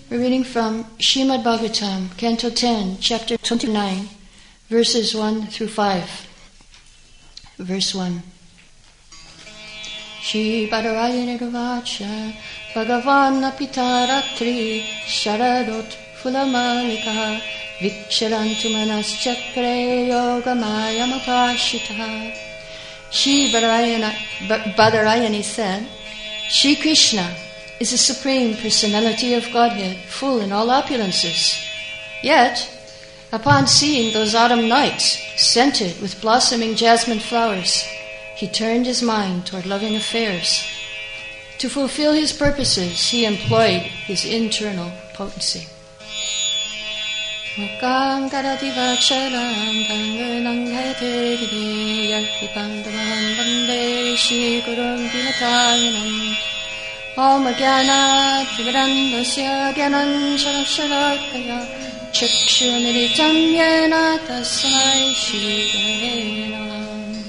We're reading from Srimad Bhagavatam, Canto 10, Chapter 29, verses 1 through 5. Verse 1. Shri Badarayana Ravacha Bhagavan Apitaratri Sharadot Fulamalika Viksharantu Manaschakre Yogamayamapashita. Shri Badarayani said, Shri Krishna is the Supreme Personality of Godhead, full in all opulences. Yet, upon seeing those autumn nights scented with blossoming jasmine flowers, he turned his mind toward loving affairs. To fulfill his purposes, he employed his internal potency. Mukam karati vaksharam tanganangheteri yalpipandavam vande Shri Gurum Dinatayanam Om Jnana Timirandasya Jnanan Shalakshakaya Chakshurmilitam Yena Tasmai Shri Gurave Namah.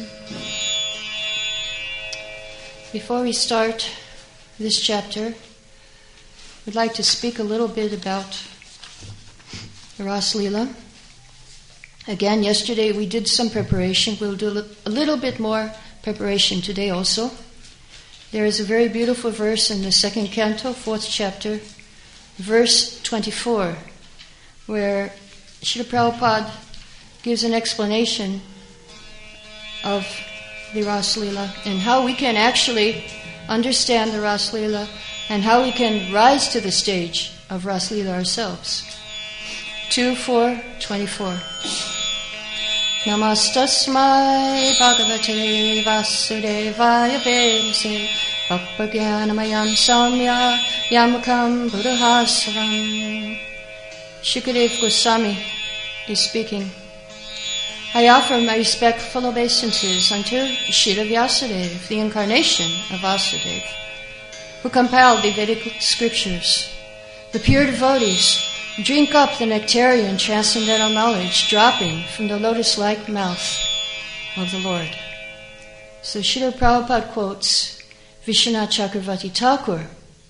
Before we start this chapter, we'd like to speak a little bit about the Ras Leela. Again, yesterday we did some preparation. We'll do a little bit more preparation today also. There is a very beautiful verse in the second canto, fourth chapter, verse 24, where Srila Prabhupada gives an explanation of the Ras Leela and how we can actually understand the Ras Leela and how we can rise to the stage of Ras Leela ourselves. 2:4:24. Namastasmai Bhagavate Vasudevaya Vedase Bhakti-jnanamayam Saumya Yamakam Buddhasavam. Shukadeva Goswami is speaking. I offer my respectful obeisances unto Srila Vyasadeva, the incarnation of Vasudeva, who compiled the Vedic scriptures. The pure devotees drink up the nectarian transcendental knowledge dropping from the lotus-like mouth of the Lord. So Srila Prabhupada quotes Vishwanath Chakravarti Thakur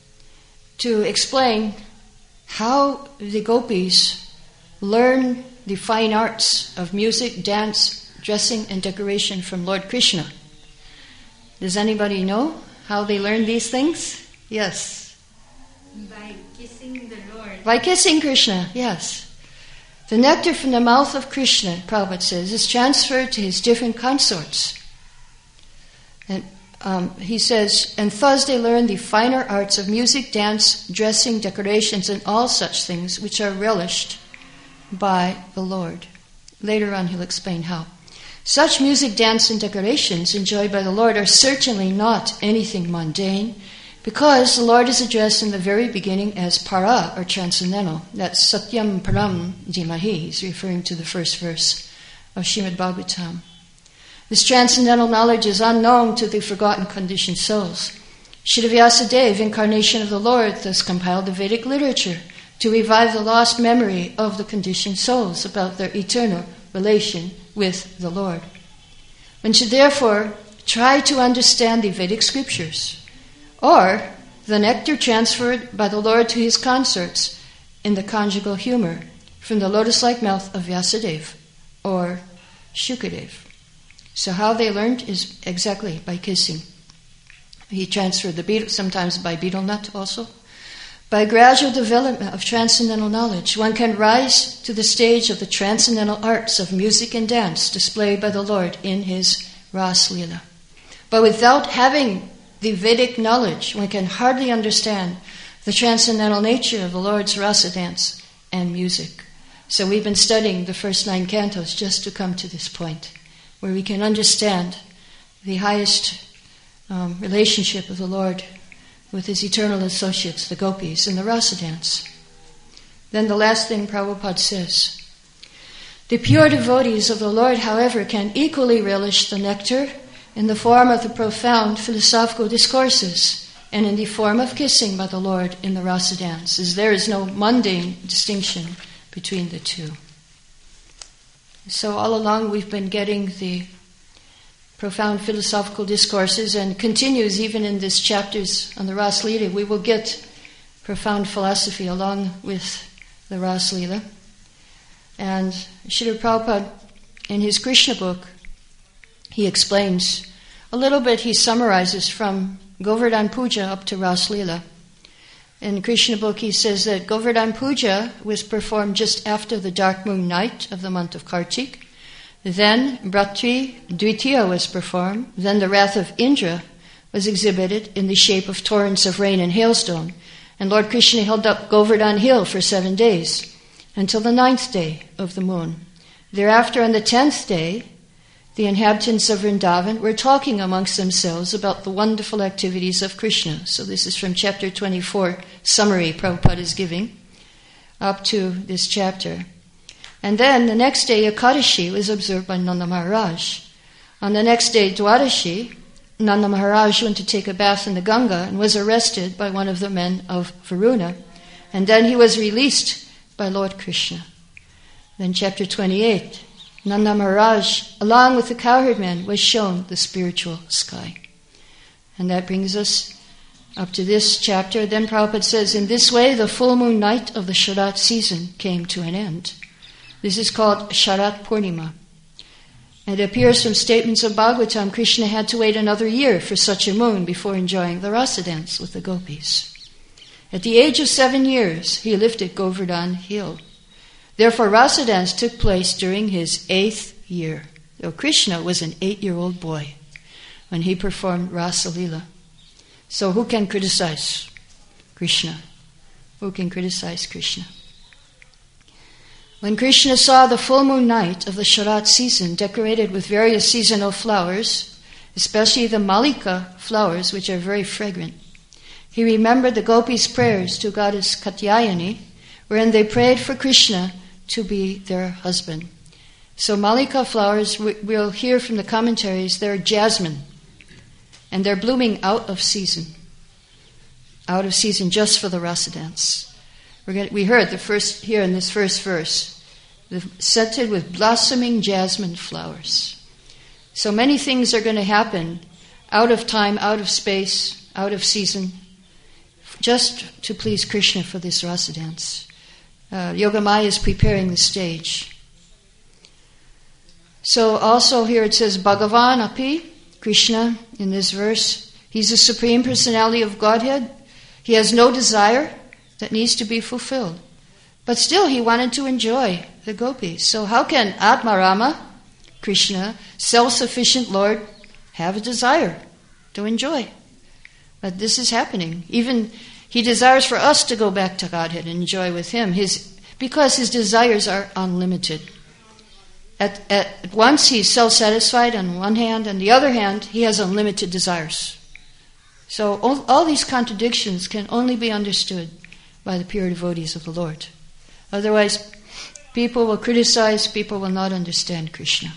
to explain how the gopis learn the fine arts of music, dance, dressing, and decoration from Lord Krishna. Does anybody know how they learn these things? Yes. By kissing the Lord. By kissing Krishna, yes. The nectar from the mouth of Krishna, Prabhupada says, is transferred to his different consorts. And he says, and thus they learn the finer arts of music, dance, dressing, decorations, and all such things which are relished by the Lord. Later on he'll explain how. Such music, dance, and decorations enjoyed by the Lord are certainly not anything mundane, because the Lord is addressed in the very beginning as para, or transcendental. That's Satyam Param Dhimahi. He's referring to the first verse of Srimad Bhagavatam. This transcendental knowledge is unknown to the forgotten conditioned souls. Srila Vyasadeva, incarnation of the Lord, thus compiled the Vedic literature to revive the lost memory of the conditioned souls about their eternal relation with the Lord. One should therefore try to understand the Vedic scriptures, or the nectar transferred by the Lord to his consorts in the conjugal humor from the lotus-like mouth of Vyasadeva, or Shukadeva. So how they learned is exactly by kissing. He transferred the beetle, sometimes by betel nut also. By gradual development of transcendental knowledge, one can rise to the stage of the transcendental arts of music and dance displayed by the Lord in his Ras Leela. But without having the Vedic knowledge, one can hardly understand the transcendental nature of the Lord's rasa dance and music. So we've been studying the first 9 cantos just to come to this point, where we can understand the highest relationship of the Lord with his eternal associates, the gopis, in the rasa dance. Then the last thing Prabhupada says, the pure devotees of the Lord, however, can equally relish the nectar in the form of the profound philosophical discourses and in the form of kissing by the Lord in the rasa dance, as there is no mundane distinction between the two. So all along we've been getting the profound philosophical discourses, and continues even in these chapters on the Ras Leela. We will get profound philosophy along with the Ras Leela. And Srila Prabhupada, in his Krishna book, he explains a little bit, he summarizes from Govardhan Puja up to Ras Leela. In the Krishna book, he says that Govardhan Puja was performed just after the dark moon night of the month of Kartik. Then Bratri Dvitiya was performed. Then the wrath of Indra was exhibited in the shape of torrents of rain and hailstone. And Lord Krishna held up Govardhan Hill for 7 days, until the 9th day of the moon. Thereafter, on the 10th day, the inhabitants of Vrindavan were talking amongst themselves about the wonderful activities of Krishna. So this is from chapter 24, summary Prabhupada is giving, up to this chapter. And then the next day, Ekadashi was observed by Nanda Maharaj. On the next day, Dwadashi, Nanda Maharaj went to take a bath in the Ganga and was arrested by one of the men of Varuna. And then he was released by Lord Krishna. Then chapter 28, Nanda Maharaj, along with the cowherd men, was shown the spiritual sky. And that brings us up to this chapter. Then Prabhupada says, in this way, the full moon night of the Sharat season came to an end. This is called Sharat Purnima. And it appears from statements of Bhagavatam, Krishna had to wait another year for such a moon before enjoying the rasa dance with the gopis. At the age of 7 years, he lifted Govardhan Hill. Therefore, rasa dance took place during his 8th year. Though Krishna was an 8-year-old boy when he performed Rasa Leela. So who can criticize Krishna? Who can criticize Krishna? When Krishna saw the full moon night of the Sharat season decorated with various seasonal flowers, especially the Malika flowers, which are very fragrant, he remembered the gopis' prayers to goddess Katyayani, wherein they prayed for Krishna to be their husband. So Malika flowers, we'll hear from the commentaries, they're jasmine, and they're blooming out of season just for the rasa dance. We heard here in this first verse, scented with blossoming jasmine flowers. So many things are going to happen out of time, out of space, out of season, just to please Krishna for this rasa dance. Yogamaya is preparing the stage. So also here it says Bhagavan Api, Krishna in this verse, he's the Supreme Personality of Godhead. He has no desire that needs to be fulfilled. But still he wanted to enjoy the gopis. So how can Atmarama, Krishna, self-sufficient Lord, have a desire to enjoy? But this is happening. Even he desires for us to go back to Godhead and enjoy with him, because his desires are unlimited. At once he's self-satisfied on one hand, and the other hand he has unlimited desires. So all these contradictions can only be understood by the pure devotees of the Lord. Otherwise, people will criticize, people will not understand Krishna.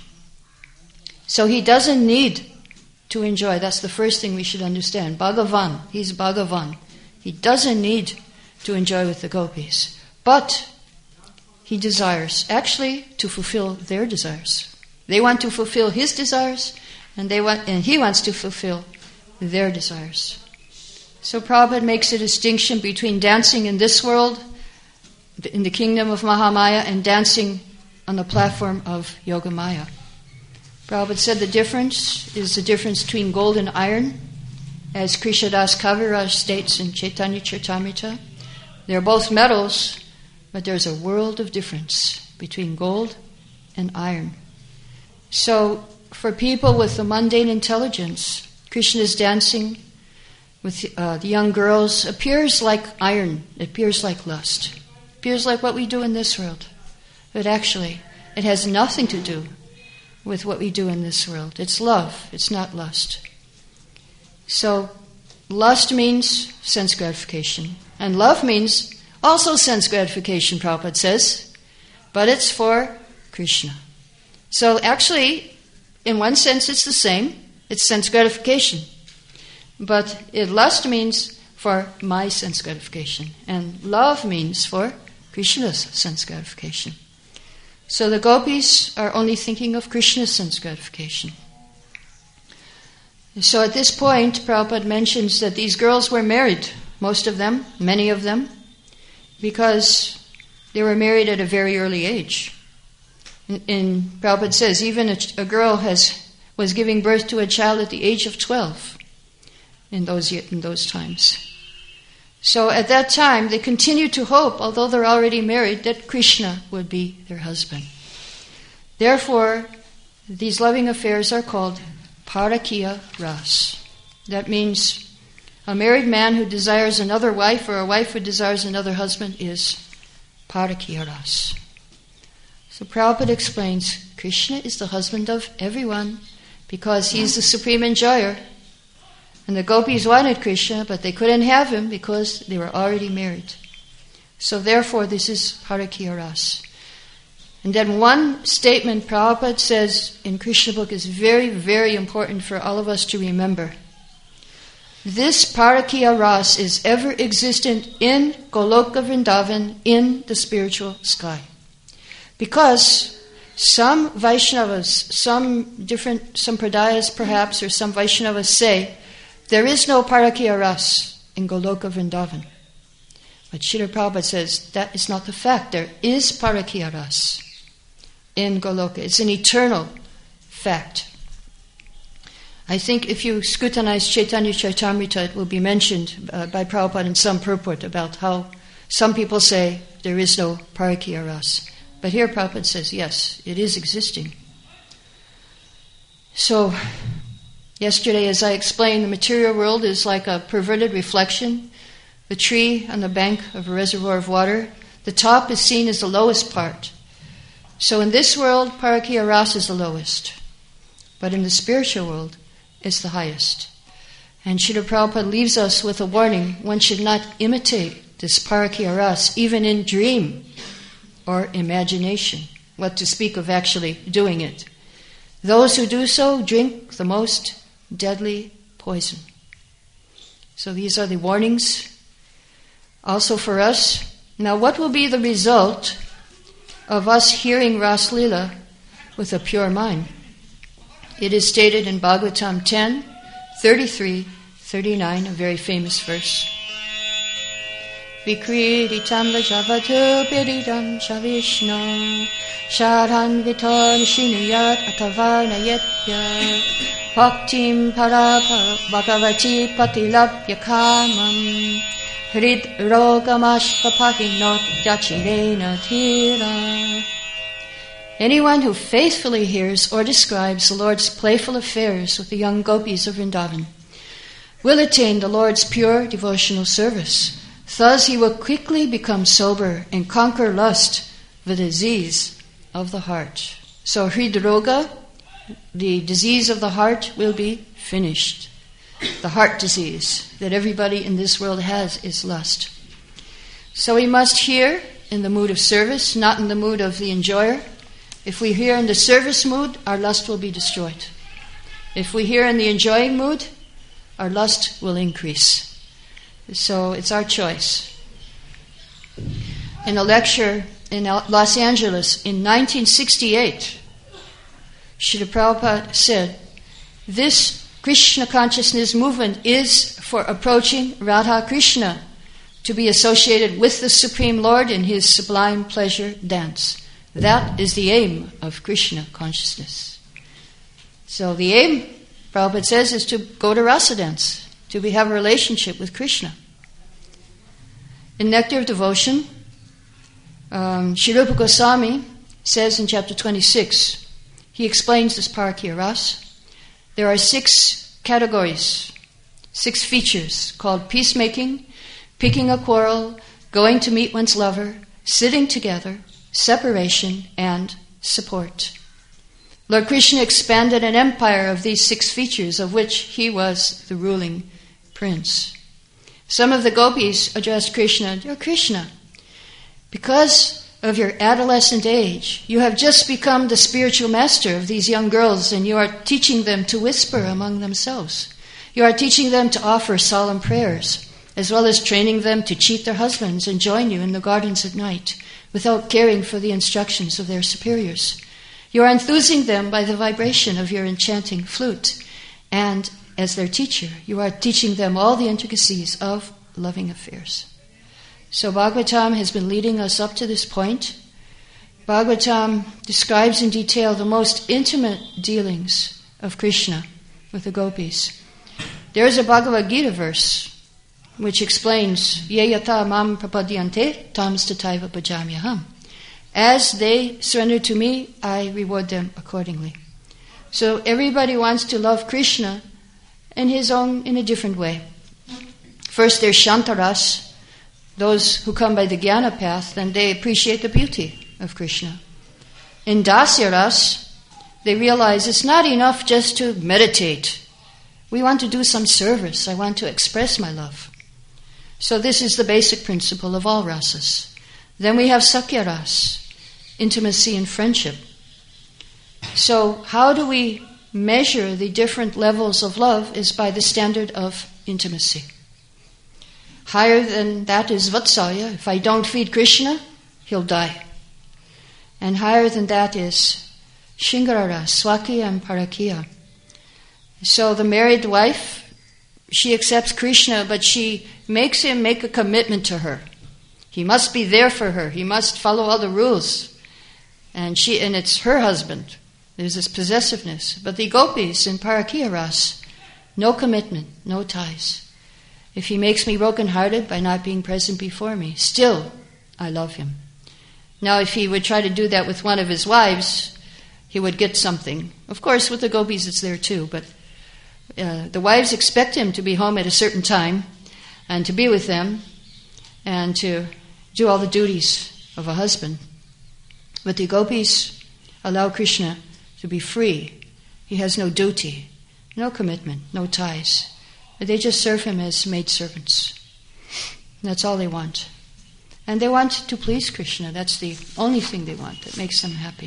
So he doesn't need to enjoy. That's the first thing we should understand. Bhagavan, he's Bhagavan. He doesn't need to enjoy with the gopis. But he desires, actually, to fulfill their desires. They want to fulfill his desires, and he wants to fulfill their desires. So Prabhupada makes a distinction between dancing in this world, in the kingdom of Mahamaya, and dancing on the platform of Yogamaya. Prabhupada said the difference is the difference between gold and iron, as Krishnadas Kaviraj states in Chaitanya Charitamrita. They're both metals, but there's a world of difference between gold and iron. So for people with the mundane intelligence, Krishna's dancing with the young girls appears like iron, it appears like lust, it appears like what we do in this world. But actually, it has nothing to do with what we do in this world. It's love, it's not lust. So, lust means sense gratification, and love means also sense gratification, Prabhupada says, but it's for Krishna. So actually, in one sense it's the same, it's sense gratification. But lust means for my sense gratification, and love means for Krishna's sense gratification. So the gopis are only thinking of Krishna's sense gratification. So at this point, Prabhupada mentions that these girls were married most of them, many of them, because they were married at a very early age. And Prabhupada says even a girl was giving birth to a child at the age of 12 in those times. So at that time, they continued to hope, although they're already married, that Krishna would be their husband. Therefore, these loving affairs are called Parakiya Ras. That means a married man who desires another wife or a wife who desires another husband is Parakiya Ras. So Prabhupada explains, Krishna is the husband of everyone because he's the supreme enjoyer. And the gopis wanted Krishna, but they couldn't have him because they were already married. So therefore, this is Parakiya Ras. And then one statement Prabhupada says in Krishna book is very, very important for all of us to remember. This Parakiya Ras is ever existent in Goloka Vrindavan, in the spiritual sky. Because some Vaishnavas, some different Sampradayas perhaps, or some Vaishnavas say, there is no Parakiya Ras in Goloka Vrindavan. But Srila Prabhupada says that is not the fact. There is Parakiya Ras in Goloka. It's an eternal fact. I think if you scrutinize Chaitanya Charitamrita, it will be mentioned by Prabhupada in some purport about how some people say there is no Parakiya Ras. But here Prabhupada says, yes, it is existing. So, yesterday, as I explained, the material world is like a perverted reflection. The tree on the bank of a reservoir of water, the top is seen as the lowest part. So in this world, Parakiya Ras is the lowest. But in the spiritual world, it's the highest. And Srila Prabhupada leaves us with a warning. One should not imitate this Parakiya Ras, even in dream or imagination. What to speak of actually doing it. Those who do so drink the most deadly poison. So these are the warnings also for us. Now what will be the result of us hearing Ras Lila with a pure mind? It is stated in Bhagavatam 10, 33, 39, a very famous verse. Vikriditam vajavatu piridam shavishno sharan vitar shinuyat atavarnayetya bhaktim parapa bhagavati patilabhya kamam hrid rogamashvapahinot yachirena thira. Anyone who faithfully hears or describes the Lord's playful affairs with the young gopis of Vrindavan will attain the Lord's pure devotional service. Thus he will quickly become sober and conquer lust, the disease of the heart. So hridroga, the disease of the heart, will be finished. The heart disease that everybody in this world has is lust. So we must hear in the mood of service, not in the mood of the enjoyer. If we hear in the service mood, our lust will be destroyed. If we hear in the enjoying mood, our lust will increase. So it's our choice. In a lecture in Los Angeles in 1968, Srila Prabhupada said, this Krishna consciousness movement is for approaching Radha Krishna to be associated with the Supreme Lord in his sublime pleasure dance. That is the aim of Krishna consciousness. So the aim, Prabhupada says, is to go to rasa dance, to have a relationship with Krishna. In Nectar of Devotion, Sri Rupa Goswami says in chapter 26, he explains this Parakiya Ras. There are 6 categories, 6 features called peacemaking, picking a quarrel, going to meet one's lover, sitting together, separation, and support. Lord Krishna expanded an empire of these 6 features, of which he was the ruling prince. Some of the gopis addressed Krishna, Dear Krishna, because of your adolescent age, you have just become the spiritual master of these young girls, and you are teaching them to whisper among themselves. You are teaching them to offer solemn prayers, as well as training them to cheat their husbands and join you in the gardens at night, without caring for the instructions of their superiors. You are enthusing them by the vibration of your enchanting flute, and as their teacher, you are teaching them all the intricacies of loving affairs. So Bhagavatam has been leading us up to this point. Bhagavatam describes in detail the most intimate dealings of Krishna with the gopis. There is a Bhagavad Gita verse which explains, Ye yata mam prapadyante tam stataiva bhajamyaham. As they surrender to me, I reward them accordingly. So everybody wants to love Krishna in a different way. First there's Shantaras, those who come by the Jnana path, then they appreciate the beauty of Krishna. In Dasyaras, they realize it's not enough just to meditate. We want to do some service. I want to express my love. So this is the basic principle of all rasas. Then we have Sakyaras, intimacy and friendship. So how do we measure the different levels of love is by the standard of intimacy. Higher than that is Vatsalya. If I don't feed Krishna, he'll die. And higher than that is Shingarara, Swakya and Parakya. So the married wife, she accepts Krishna, but she makes him make a commitment to her. He must be there for her. He must follow all the rules. And it's her husband. There's this possessiveness. But the gopis in Parakya Ras, no commitment, no ties. If he makes me broken-hearted by not being present before me, still I love him. Now if he would try to do that with one of his wives, he would get something. Of course, with the gopis it's there too, but the wives expect him to be home at a certain time and to be with them and to do all the duties of a husband. But the gopis allow Krishna to be free. He has no duty, no commitment, no ties. They just serve him as maidservants. That's all they want. And they want to please Krishna. That's the only thing they want that makes them happy.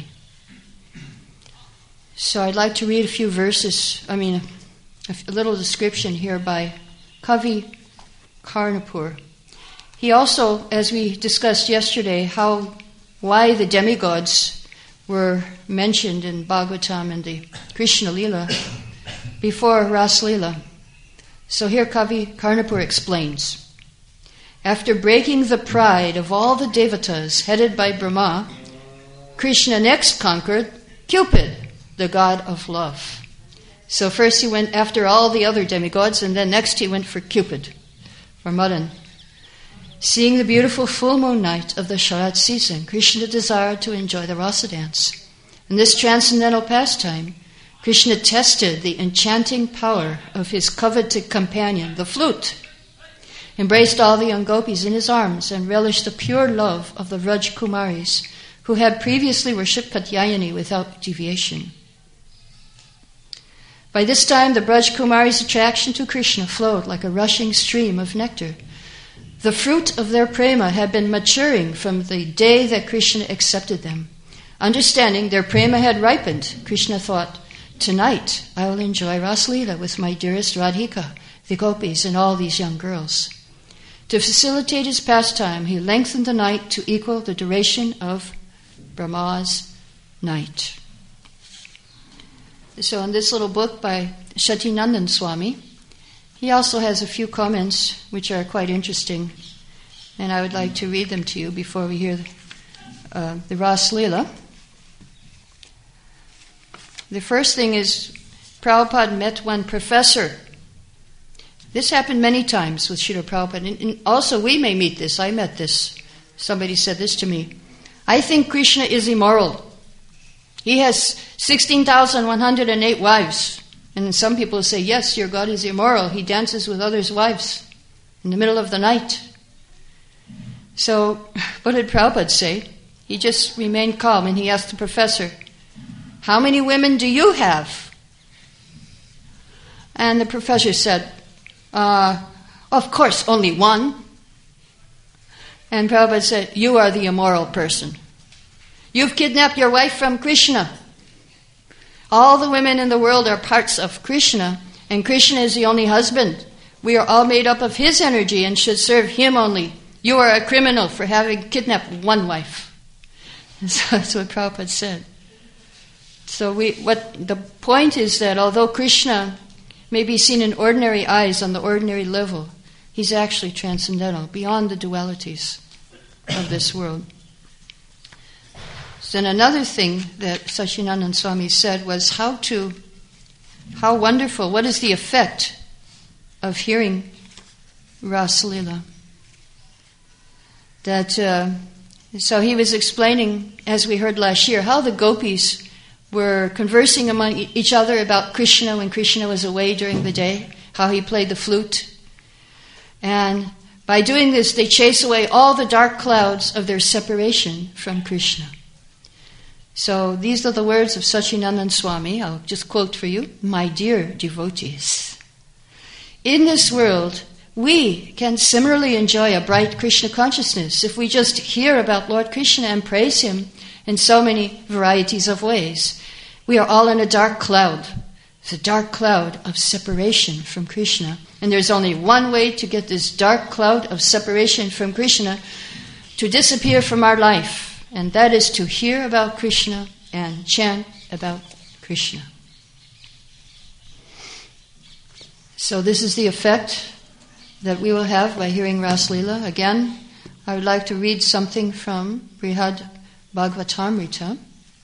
So I'd like to read a few verses, a little description here by Kavi Karnapur. He also, as we discussed yesterday, why the demigods were mentioned in Bhagavatam and the Krishna Lila before Ras Lila. So here Kavi Karnapur explains. After breaking the pride of all the devatas headed by Brahma, Krishna next conquered Cupid, the god of love. So first he went after all the other demigods, and then next he went for Cupid, for Madan. Seeing the beautiful full moon night of the Sharat season, Krishna desired to enjoy the rasa dance. In this transcendental pastime, Krishna tested the enchanting power of his coveted companion, the flute, embraced all the young gopis in his arms, and relished the pure love of the Vraj Kumaris, who had previously worshipped Katyayani without deviation. By this time, the Vraj Kumaris' attraction to Krishna flowed like a rushing stream of nectar. The fruit of their prema had been maturing from the day that Krishna accepted them. Understanding their prema had ripened, Krishna thought, tonight I will enjoy Ras Lila with my dearest Radhika, the gopis, and all these young girls. To facilitate his pastime, he lengthened the night to equal the duration of Brahma's night. So in this little book by Shatinandan Swami, he also has a few comments which are quite interesting, and I would like to read them to you before we hear the Ras Lila. The first thing is, Prabhupada met one professor. This happened many times with Srila Prabhupada. And also we may meet this. I met this. Somebody said this to me. I think Krishna is immoral. He has 16,108 wives. And some people say, yes, your God is immoral. He dances with others' wives in the middle of the night. So what did Prabhupada say? He just remained calm and he asked the professor, how many women do you have? And the professor said, of course, only one. And Prabhupada said, you are the immoral person. You've kidnapped your wife from Krishna. All the women in the world are parts of Krishna, and Krishna is the only husband. We are all made up of his energy and should serve him only. You are a criminal for having kidnapped one wife. And so that's what Prabhupada said. So the point is that although Krishna may be seen in ordinary eyes on the ordinary level, He's actually transcendental, beyond the dualities of this world. Then another thing that Satchidananda Swami said was how wonderful, what is the effect of hearing Rasa Lila? So he was explaining, as we heard last year, how the gopis were conversing among each other about Krishna when Krishna was away during the day, how he played the flute. And by doing this, they chase away all the dark clouds of their separation from Krishna. So these are the words of Satchidananda Swami. I'll just quote for you. My dear devotees, in this world, we can similarly enjoy a bright Krishna consciousness if we just hear about Lord Krishna and praise Him in so many varieties of ways. We are all in a dark cloud, the dark cloud of separation from Krishna. And there's only one way to get this dark cloud of separation from Krishna to disappear from our life. And that is to hear about Krishna and chant about Krishna. So this is the effect that we will have by hearing Rasa Lila. Again, I would like to read something from Brihad Bhagavatamrita.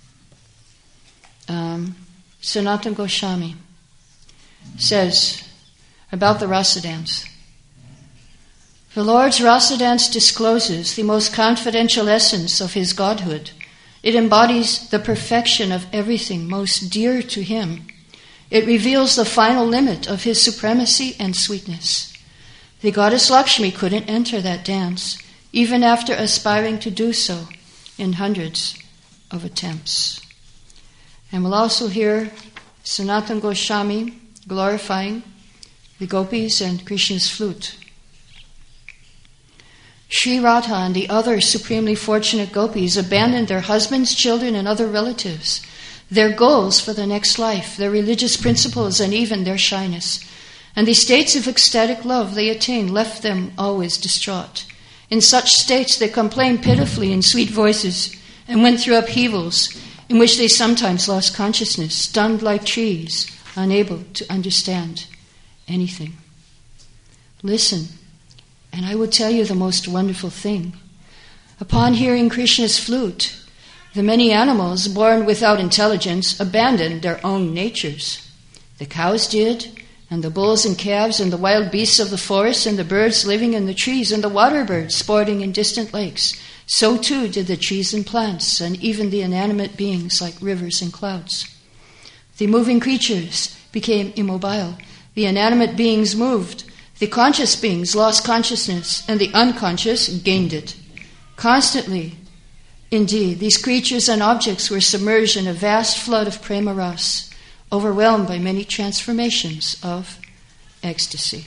Sanatana Goswami says about the Rasa dance. The Lord's Rasa dance discloses the most confidential essence of His Godhood. It embodies the perfection of everything most dear to Him. It reveals the final limit of His supremacy and sweetness. The goddess Lakshmi couldn't enter that dance, even after aspiring to do so in hundreds of attempts. And we'll also hear Sanatana Goswami glorifying the gopis and Krishna's flute. Sri Radha and the other supremely fortunate gopis abandoned their husbands, children, and other relatives, their goals for the next life, their religious principles, and even their shyness. And the states of ecstatic love they attained left them always distraught. In such states they complained pitifully in sweet voices and went through upheavals in which they sometimes lost consciousness, stunned like trees, unable to understand anything. Listen, and I will tell you the most wonderful thing. Upon hearing Krishna's flute, the many animals born without intelligence abandoned their own natures. The cows did, and the bulls and calves, and the wild beasts of the forest, and the birds living in the trees, and the water birds sporting in distant lakes. So too did the trees and plants, and even the inanimate beings like rivers and clouds. The moving creatures became immobile. The inanimate beings moved. The conscious beings lost consciousness, and the unconscious gained it. Constantly, indeed, these creatures and objects were submerged in a vast flood of prema ras, overwhelmed by many transformations of ecstasy.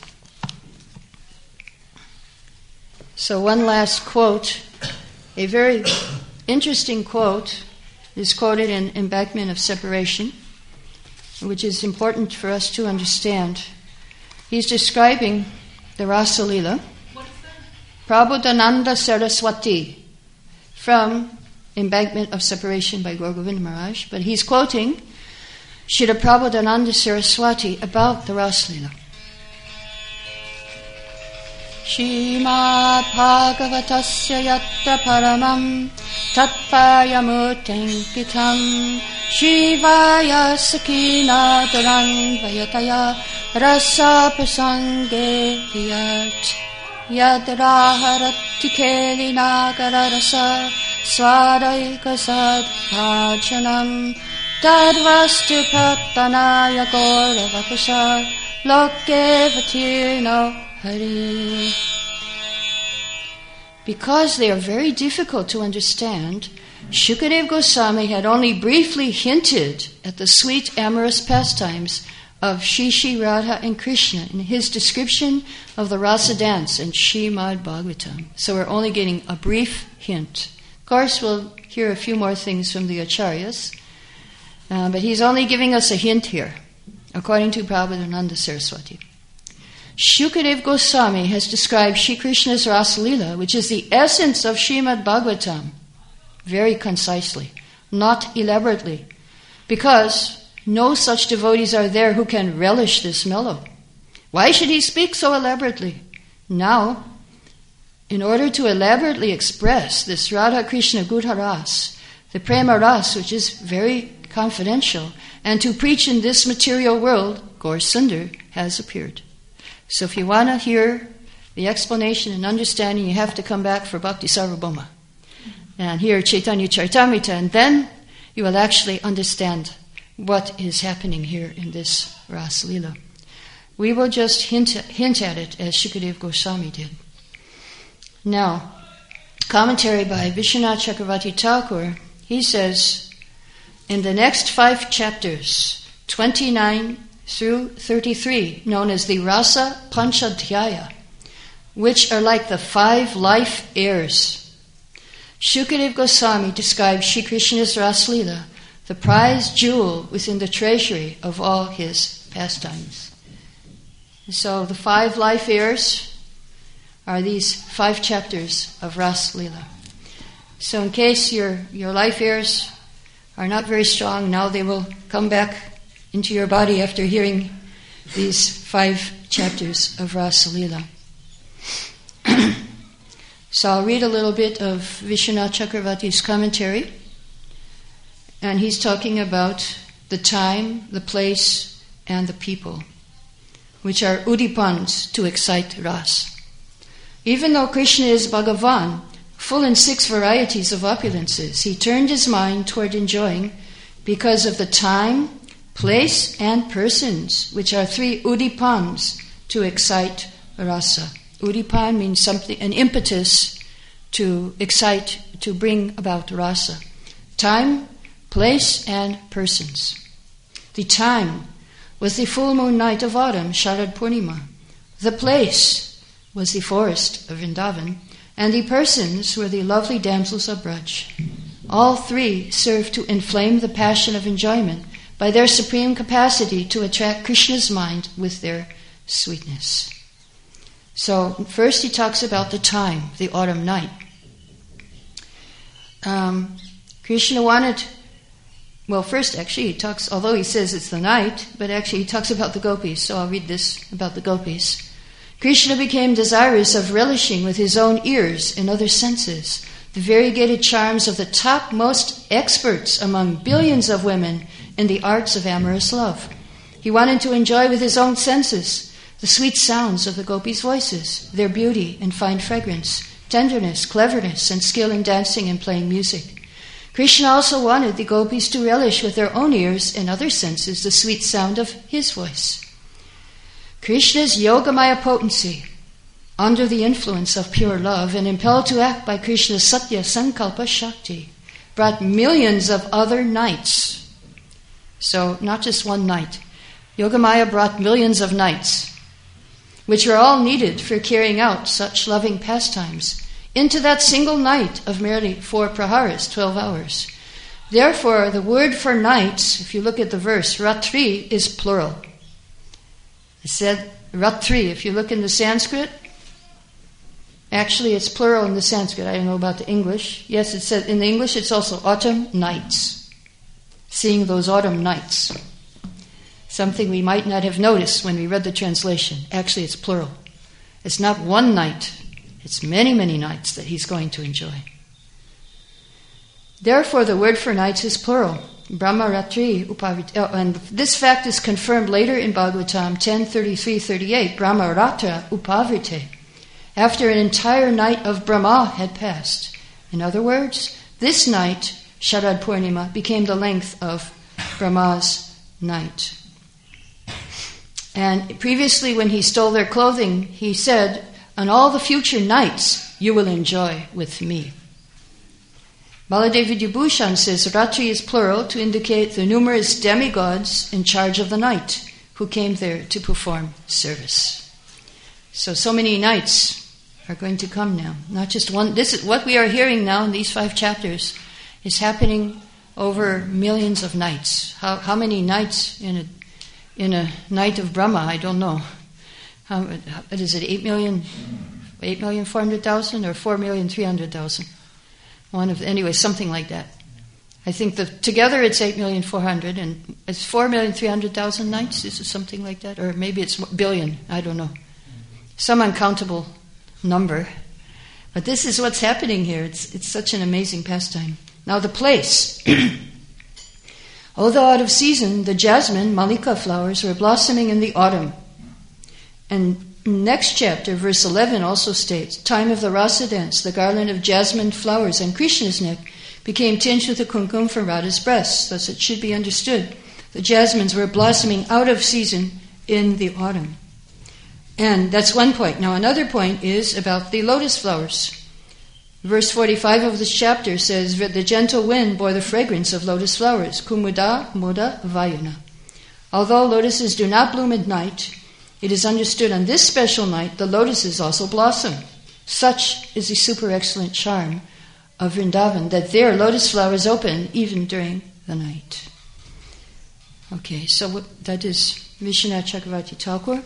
So one last quote, a very interesting quote, is quoted in Embankment of Separation, which is important for us to understand. He's describing the Rasa Lila. Prabodhananda Saraswati from Embankment of Separation by Gaur Govinda Maharaj. But he's quoting Srila Prabodhananda Saraswati about the Rasa Lila. Srimad Bhagavatasya Yatta Paramam Tatpayamutam Kitam Shivaya Sakina Dharan Vayataya Rasa Prasange Yat Yadraharati Kelina Gararasa Swadaika Sadbhajanam Tadvastu Pratanaya Gauravapasad Loke Vatirno Hari. Because they are very difficult to understand, Shukadeva Goswami had only briefly hinted at the sweet amorous pastimes of Shri Radha and Krishna in his description of the Rasa dance in Srimad Bhagavatam. So we're only getting a brief hint. Of course, we'll hear a few more things from the Acharyas, but he's only giving us a hint here, according to Prabodhananda Saraswati. Shukadeva Goswami has described Shri Krishna's Rasa Lila, which is the essence of Srimad Bhagavatam, very concisely, not elaborately, because no such devotees are there who can relish this mellow. Why should he speak so elaborately? Now, in order to elaborately express this Radha Krishna Gudha Ras, the Prema Ras, which is very confidential, and to preach in this material world, Gaur Sundar has appeared. So if you want to hear the explanation and understanding, you have to come back for Bhakti Sarvabhauma and hear Chaitanya Charitamrita, and then you will actually understand what is happening here in this Ras Leela. We will just hint at it as Shukadeva Goswami did. Now, commentary by Vishwanath Chakravarti Thakur, he says, in the next 5 chapters, 29 through 33, known as the Rasa Panchadhyaya, which are like the 5 life airs, Shukadeva Goswami describes Shri Krishna's Ras Leela, the prized jewel within the treasury of all his pastimes. So the 5 life airs are these 5 chapters of Ras Leela. So in case your life airs are not very strong, now they will come back into your body after hearing these 5 chapters of Ras Leela. So I'll read a little bit of Vishwanath Chakravarti's commentary. And he's talking about the time, the place, and the people, which are udipans to excite ras. Even though Krishna is Bhagavan, full in 6 varieties of opulences, he turned his mind toward enjoying because of the time, place, and persons, which are 3 udipans to excite rasa. Udipan means something, an impetus to excite, to bring about rasa. Time, place, and persons. The time was the full moon night of autumn, Sharad Purnima. The place was the forest of Vrindavan, and the persons were the lovely damsels of Braj. All 3 serve to inflame the passion of enjoyment by their supreme capacity to attract Krishna's mind with their sweetness. So first he talks about the time, the autumn night. Krishna wanted, well, first actually he talks, although he says it's the night, but actually he talks about the gopis, so I'll read this about the gopis. Krishna became desirous of relishing with his own ears and other senses the variegated charms of the topmost experts among billions of women in the arts of amorous love. He wanted to enjoy with his own senses the sweet sounds of the gopis' voices, their beauty and fine fragrance, tenderness, cleverness, and skill in dancing and playing music. Krishna also wanted the gopis to relish with their own ears and other senses the sweet sound of his voice. Krishna's Yogamaya potency, under the influence of pure love and impelled to act by Krishna's Satya Sankalpa Shakti, brought millions of other nights. So, not just one night. Yogamaya brought millions of nights, which were all needed for carrying out such loving pastimes, into that single night of merely 4 praharas, 12 hours. Therefore, the word for nights, if you look at the verse, ratri, is plural. It said ratri. If you look in the Sanskrit, actually it's plural in the Sanskrit. I don't know about the English. Yes, it said in the English it's also autumn nights. Seeing those autumn nights. Something we might not have noticed when we read the translation. Actually, it's plural. It's not one night. It's many, many nights that he's going to enjoy. Therefore, the word for nights is plural. Brahma Ratri Upavite. And this fact is confirmed later in Bhagavatam 10:33-38. Brahma Ratra Upavite. After an entire night of Brahma had passed. In other words, this night, Sharad Purnima, became the length of Brahma's night. And previously when he stole their clothing, he said, on all the future nights you will enjoy with me. Baladev Vidyabhushan says Ratri is plural to indicate the numerous demigods in charge of the night who came there to perform service. So many nights are going to come now. Not just one. This is what we are hearing now in these 5 chapters is happening over millions of nights. How many nights in a night of Brahma? I don't know. What is it? 8,400,000 or 4,300,000? Anyway, something like that. I think together it's 8,400,000 and it's 4,300,000 nights. Is it something like that? Or maybe it's billion. I don't know. some uncountable number. But this is what's happening here. It's such an amazing pastime. Now the place. Although out of season, the jasmine, Malika flowers, were blossoming in the autumn. And next chapter, verse 11, also states, time of the rasa dance, the garland of jasmine flowers on Krishna's neck became tinged with the kumkum from Radha's breasts. Thus it should be understood. The jasmines were blossoming out of season in the autumn. And that's one point. Now another point is about the lotus flowers. Verse 45 of this chapter says, the gentle wind bore the fragrance of lotus flowers, kumuda moda vayuna. Although lotuses do not bloom at night, it is understood on this special night the lotuses also blossom. Such is the super excellent charm of Vrindavan, that there lotus flowers open even during the night. Okay, so that is Vishwanath Chakravarti Thakur.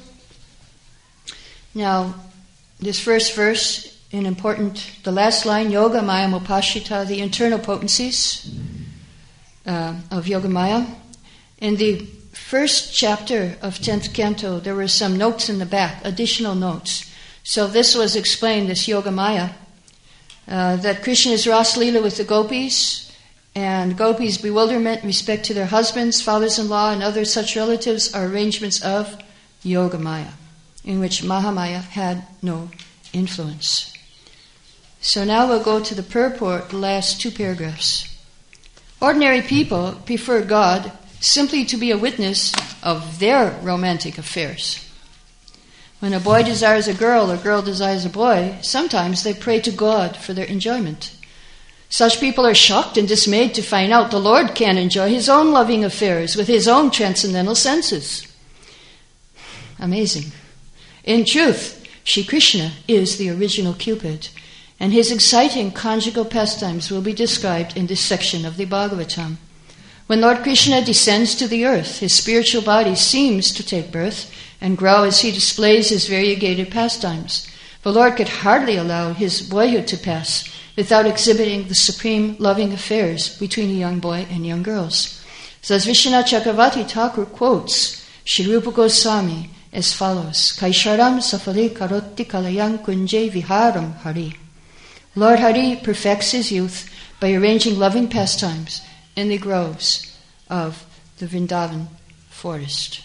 Now, this first verse, the last line, Yoga Maya Mopashita, the internal potencies of Yoga Maya. In the first chapter of 10th canto, there were some notes in the back, additional notes. So this was explained, this Yoga Maya, that Krishna's Ras Leela with the gopis, and gopis' bewilderment in respect to their husbands, fathers-in-law, and other such relatives are arrangements of Yoga Maya, in which Mahamaya had no influence. So now we'll go to the purport, the last two paragraphs. Ordinary people prefer God simply to be a witness of their romantic affairs. When a boy desires a girl or girl desires a boy, sometimes they pray to God for their enjoyment. Such people are shocked and dismayed to find out the Lord can enjoy his own loving affairs with his own transcendental senses. Amazing. In truth, Shri Krishna is the original Cupid, and his exciting conjugal pastimes will be described in this section of the Bhagavatam. When Lord Krishna descends to the earth, his spiritual body seems to take birth and grow as he displays his variegated pastimes. The Lord could hardly allow his boyhood to pass without exhibiting the supreme loving affairs between a young boy and young girls. So as Vishwanath Chakravarti Thakur quotes Shri Rupa Goswami as follows, Kaisharam safale karotti kalayang kunje viharam hari. Lord Hari perfects his youth by arranging loving pastimes in the groves of the Vrindavan forest.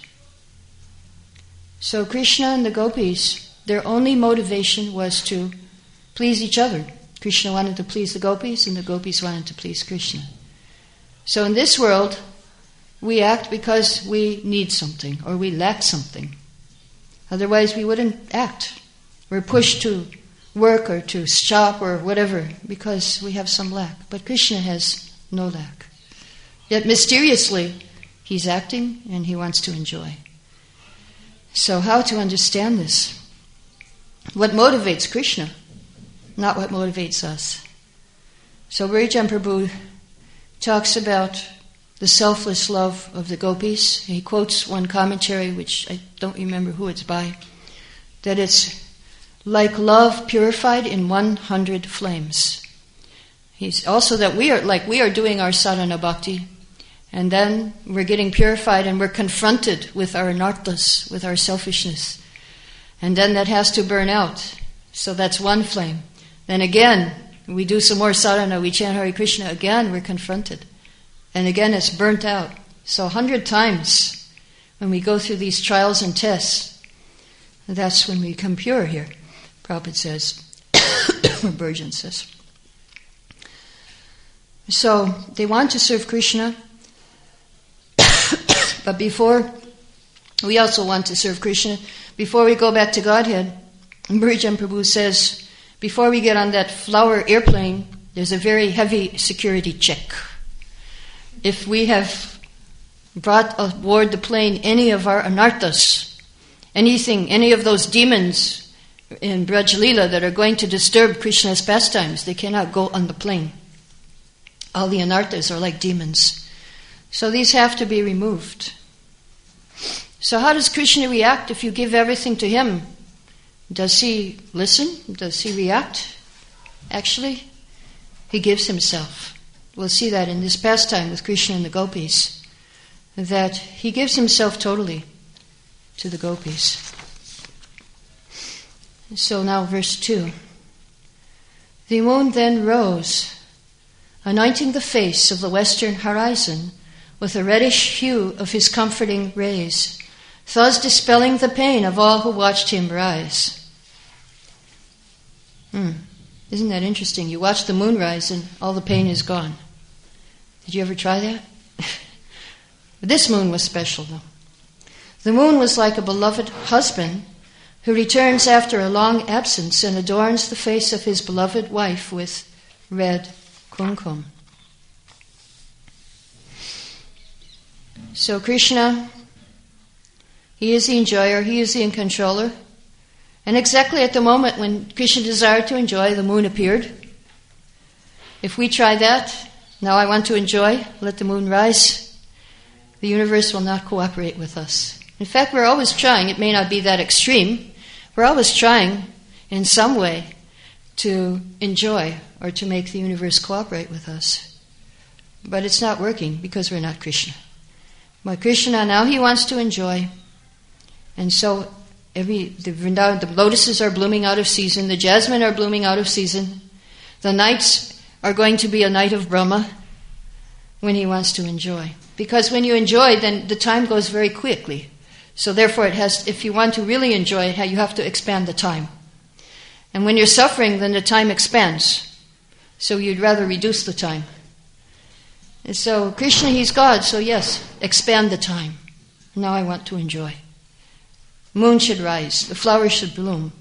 So Krishna and the gopis, their only motivation was to please each other. Krishna wanted to please the gopis, and the gopis wanted to please Krishna. So in this world, we act because we need something or we lack something. Otherwise, we wouldn't act. We're pushed to work or to shop or whatever because we have some lack. But Krishna has no lack. Yet mysteriously, he's acting and he wants to enjoy. So how to understand this? What motivates Krishna? Not what motivates us. So Bhurijan Prabhu talks about the selfless love of the gopis. He quotes one commentary, which I don't remember who it's by, that it's like love purified in 100 flames. He's also that we are doing our sadhana bhakti, and then we're getting purified and we're confronted with our anarthas, with our selfishness. And then that has to burn out. So that's one flame. Then again, we do some more sadhana, we chant Hare Krishna, again we're confronted. And again it's burnt out. So 100 times when we go through these trials and tests, that's when we become pure here, Prabhupada says, or Bhurijan says. So they want to serve Krishna, but we also want to serve Krishna. Before we go back to Godhead, Bhurijan Prabhu says, before we get on that flower airplane, there's a very heavy security check. If we have brought aboard the plane any of our anarthas, any of those demons in Braj Leela that are going to disturb Krishna's pastimes, they cannot go on the plane. All the anarthas are like demons. So these have to be removed. So how does Krishna react if you give everything to him? Does he listen? Does he react? Actually, he gives himself. We'll see that in this pastime with Krishna and the gopis, that he gives himself totally to the gopis. So now verse 2. The moon then rose, anointing the face of the western horizon with the reddish hue of his comforting rays, thus dispelling the pain of all who watched him rise. Isn't that interesting? You watch the moon rise and all the pain is gone. Did you ever try that? This moon was special, though. The moon was like a beloved husband who returns after a long absence and adorns the face of his beloved wife with red kumkum. So Krishna, he is the enjoyer, he is the controller. And exactly at the moment when Krishna desired to enjoy, the moon appeared. If we try that, now I want to enjoy, let the moon rise, the universe will not cooperate with us. In fact, we're always trying. It may not be that extreme. We're always trying in some way to enjoy or to make the universe cooperate with us. But it's not working because we're not Krishna. But Krishna, now he wants to enjoy. And so the lotuses are blooming out of season. The jasmine are blooming out of season. The nights are going to be a night of Brahma when he wants to enjoy. Because when you enjoy, then the time goes very quickly. So therefore, if you want to really enjoy it, you have to expand the time. And when you're suffering, then the time expands. So you'd rather reduce the time. And so Krishna, he's God, so yes, expand the time. Now I want to enjoy. Moon should rise, the flowers should bloom.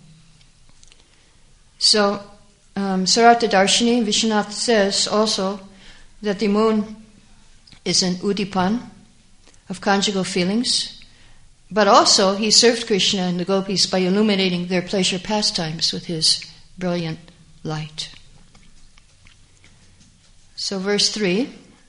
So Sarata Darshini, Vishwanath says also that the moon is an udipan of conjugal feelings. But also, he served Krishna and the gopis by illuminating their pleasure pastimes with his brilliant light. So verse 3,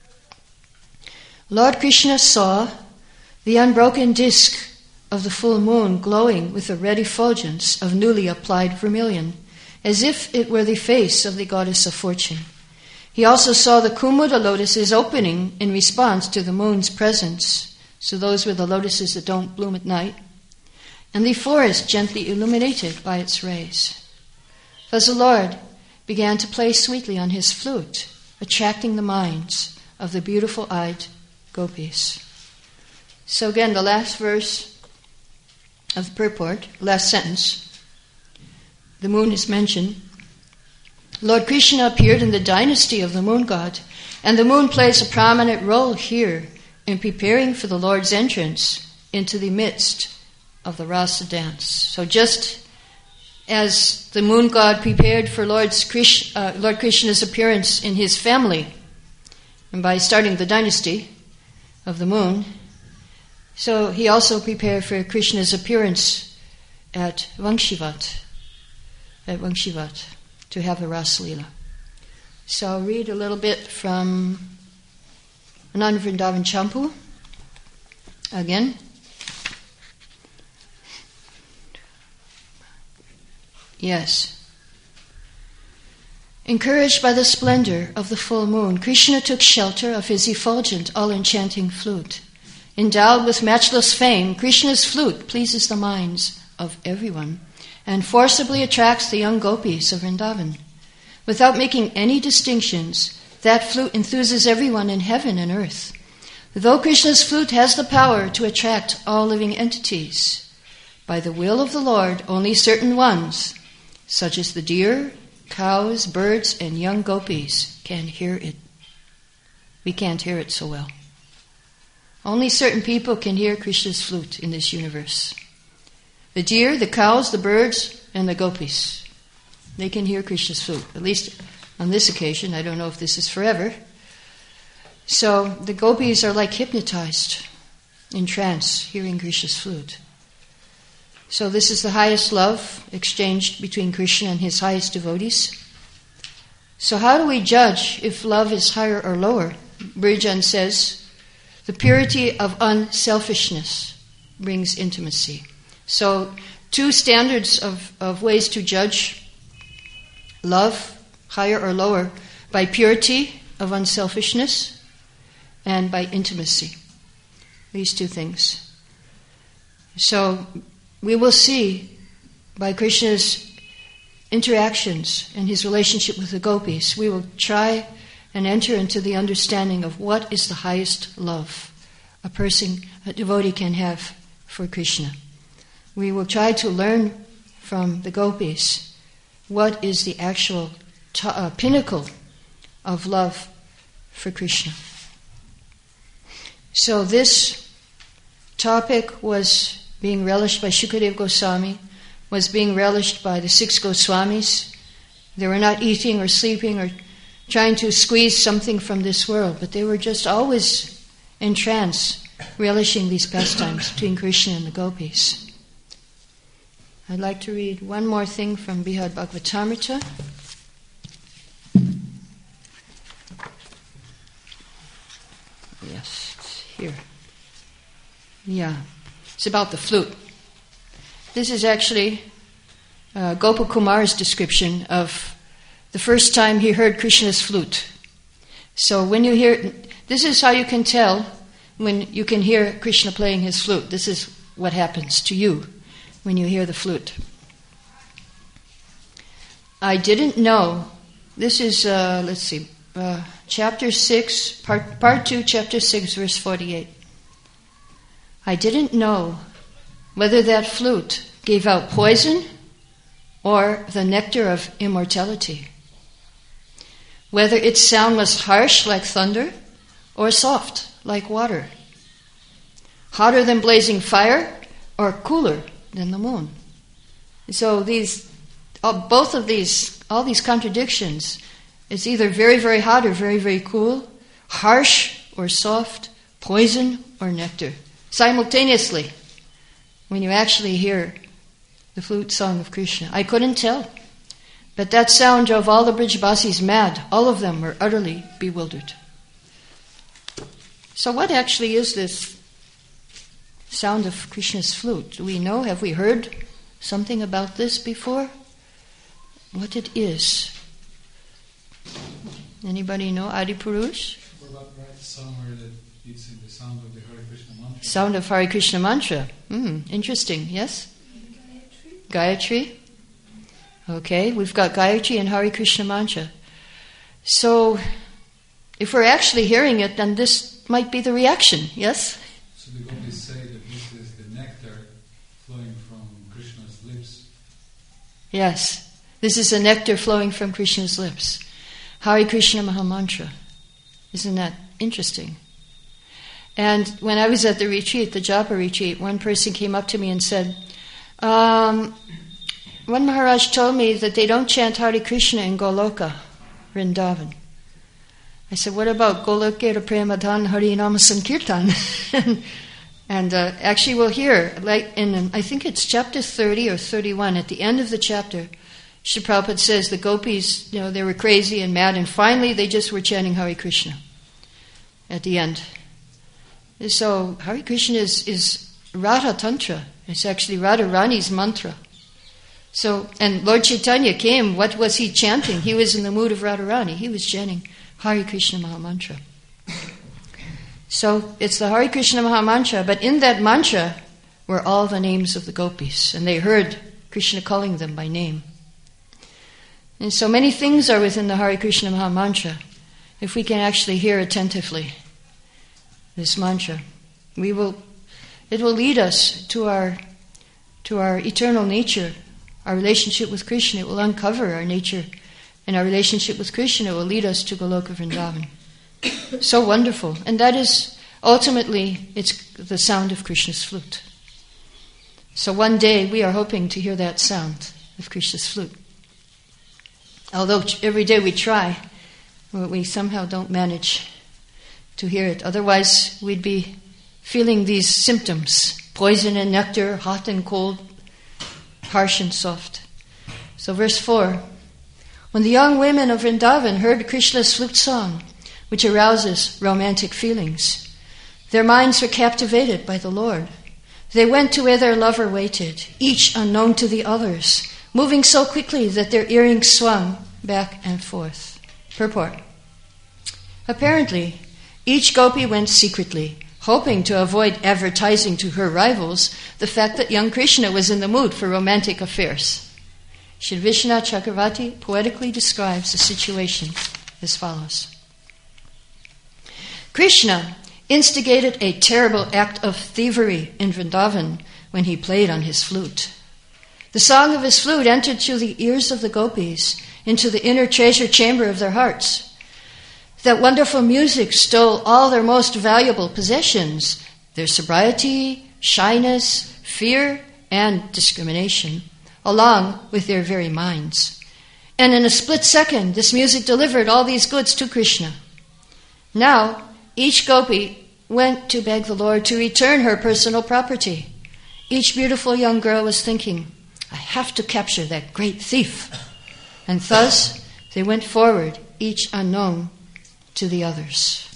Lord Krishna saw the unbroken disk of the full moon glowing with a red effulgence of newly applied vermilion, as if it were the face of the goddess of fortune. He also saw the Kumuda lotuses opening in response to the moon's presence. So those were the lotuses that don't bloom at night. And the forest gently illuminated by its rays. Thus the Lord began to play sweetly on his flute, attracting the minds of the beautiful-eyed gopis. So again, the last verse of the purport, last sentence, the moon is mentioned. Lord Krishna appeared in the dynasty of the moon god, and the moon plays a prominent role here in preparing for the Lord's entrance into the midst of the rasa dance. So just as the moon god prepared for Lord Krishna's appearance in his family, and by starting the dynasty of the moon, so he also prepared for Krishna's appearance at Vangshivat, to have a Rasa Leela. So I'll read a little bit from Ananda Vrindavan Champu again. Yes. Encouraged by the splendor of the full moon, Krishna took shelter of his effulgent, all-enchanting flute. Endowed with matchless fame, Krishna's flute pleases the minds of everyone and forcibly attracts the young gopis of Vrindavan. Without making any distinctions, that flute enthuses everyone in heaven and earth. Though Krishna's flute has the power to attract all living entities, by the will of the Lord, only certain ones, such as the deer, cows, birds, and young gopis, can hear it. We can't hear it so well. Only certain people can hear Krishna's flute in this universe. The deer, the cows, the birds, and the gopis. They can hear Krishna's flute, at least on this occasion. I don't know if this is forever. So the gopis are like hypnotized, in trance, hearing Krishna's flute. So this is the highest love exchanged between Krishna and his highest devotees. So how do we judge if love is higher or lower? Brijan says, the purity of unselfishness brings intimacy. So two standards of ways to judge love, higher or lower, by purity of unselfishness and by intimacy. These two things. So we will see by Krishna's interactions and his relationship with the gopis, we will try and enter into the understanding of what is the highest love a devotee can have for Krishna. We will try to learn from the gopis what is the actual pinnacle of love for Krishna. So this topic was being relished by Shukadeva Goswami, was being relished by the 6 Goswamis. They were not eating or sleeping or trying to squeeze something from this world, but they were just always in trance, relishing these pastimes between Krishna and the gopis. I'd like to read one more thing from Brihad Bhagavatamrita. Yes, it's here. Yeah, it's about the flute. This is actually Gopal Kumar's description of the first time he heard Krishna's flute. So when you hear, this is how you can tell when you can hear Krishna playing his flute. This is what happens to you when you hear the flute. I didn't know, this is, chapter 6, part 2, chapter 6, verse 48. I didn't know whether that flute gave out poison or the nectar of immortality, whether its sound was harsh like thunder or soft like water, hotter than blazing fire or cooler than the moon. So all these contradictions, it's either very, very hot or very, very cool, harsh or soft, poison or nectar, simultaneously when you actually hear the flute song of Krishna. I couldn't tell, but that sound drove all the Brijabasis mad. All of them were utterly bewildered. So what actually is this sound of Krishna's flute? Do we know? Have we heard something about this before? What it is? Anybody know? Adi Purush? We're about to write somewhere that it's in the sound of the Hare Krishna mantra. Sound of Hare Krishna mantra. Interesting, yes? Gayatri. Okay, we've got Gayatri and Hare Krishna mantra. So, if we're actually hearing it, then this might be the reaction, yes? So the gopis say that this is the nectar flowing from Krishna's lips. Yes, this is the nectar flowing from Krishna's lips. Hare Krishna Mahamantra. Isn't that interesting? And when I was at the retreat, the Japa retreat, one person came up to me and said, one Maharaj told me that they don't chant Hare Krishna in Goloka, Vrindavan. I said, what about Golokera Premadhan Hari Nama Sankirtan? and actually we'll hear, like in, I think it's chapter 30 or 31, at the end of the chapter, Srila Prabhupada says the gopis, they were crazy and mad, and finally they just were chanting Hare Krishna at the end. So Hare Krishna is Radha Tantra. It's actually Radharani's mantra. So, and Lord Chaitanya came, what was he chanting? He was in the mood of Radharani. He was chanting Hare Krishna Mahamantra. So, it's the Hare Krishna Mahamantra, but in that mantra were all the names of the gopis, and they heard Krishna calling them by name. And so many things are within the Hare Krishna Mahamantra. If we can actually hear attentively this mantra, it will lead us to our eternal nature, our relationship with Krishna. It will uncover our nature and our relationship with Krishna. It will lead us to Goloka Vrindavan. So wonderful. And that is, ultimately, it's the sound of Krishna's flute. So one day we are hoping to hear that sound of Krishna's flute. Although every day we try, we somehow don't manage to hear it. Otherwise, we'd be feeling these symptoms: poison and nectar, hot and cold, harsh and soft. So verse 4, when the young women of Vrindavan heard Krishna's flute song, which arouses romantic feelings, their minds were captivated by the Lord. They went to where their lover waited, each unknown to the others, moving so quickly that their earrings swung back and forth. Purport. Apparently, each gopi went secretly, hoping to avoid advertising to her rivals the fact that young Krishna was in the mood for romantic affairs. Shri Vishwanath Chakravarti poetically describes the situation as follows. Krishna instigated a terrible act of thievery in Vrindavan when he played on his flute. The song of his flute entered through the ears of the gopis into the inner treasure chamber of their hearts. That wonderful music stole all their most valuable possessions, their sobriety, shyness, fear, and discrimination, along with their very minds. And in a split second, this music delivered all these goods to Krishna. Now, each gopi went to beg the Lord to return her personal property. Each beautiful young girl was thinking, I have to capture that great thief. And thus, they went forward, each unknown to the others.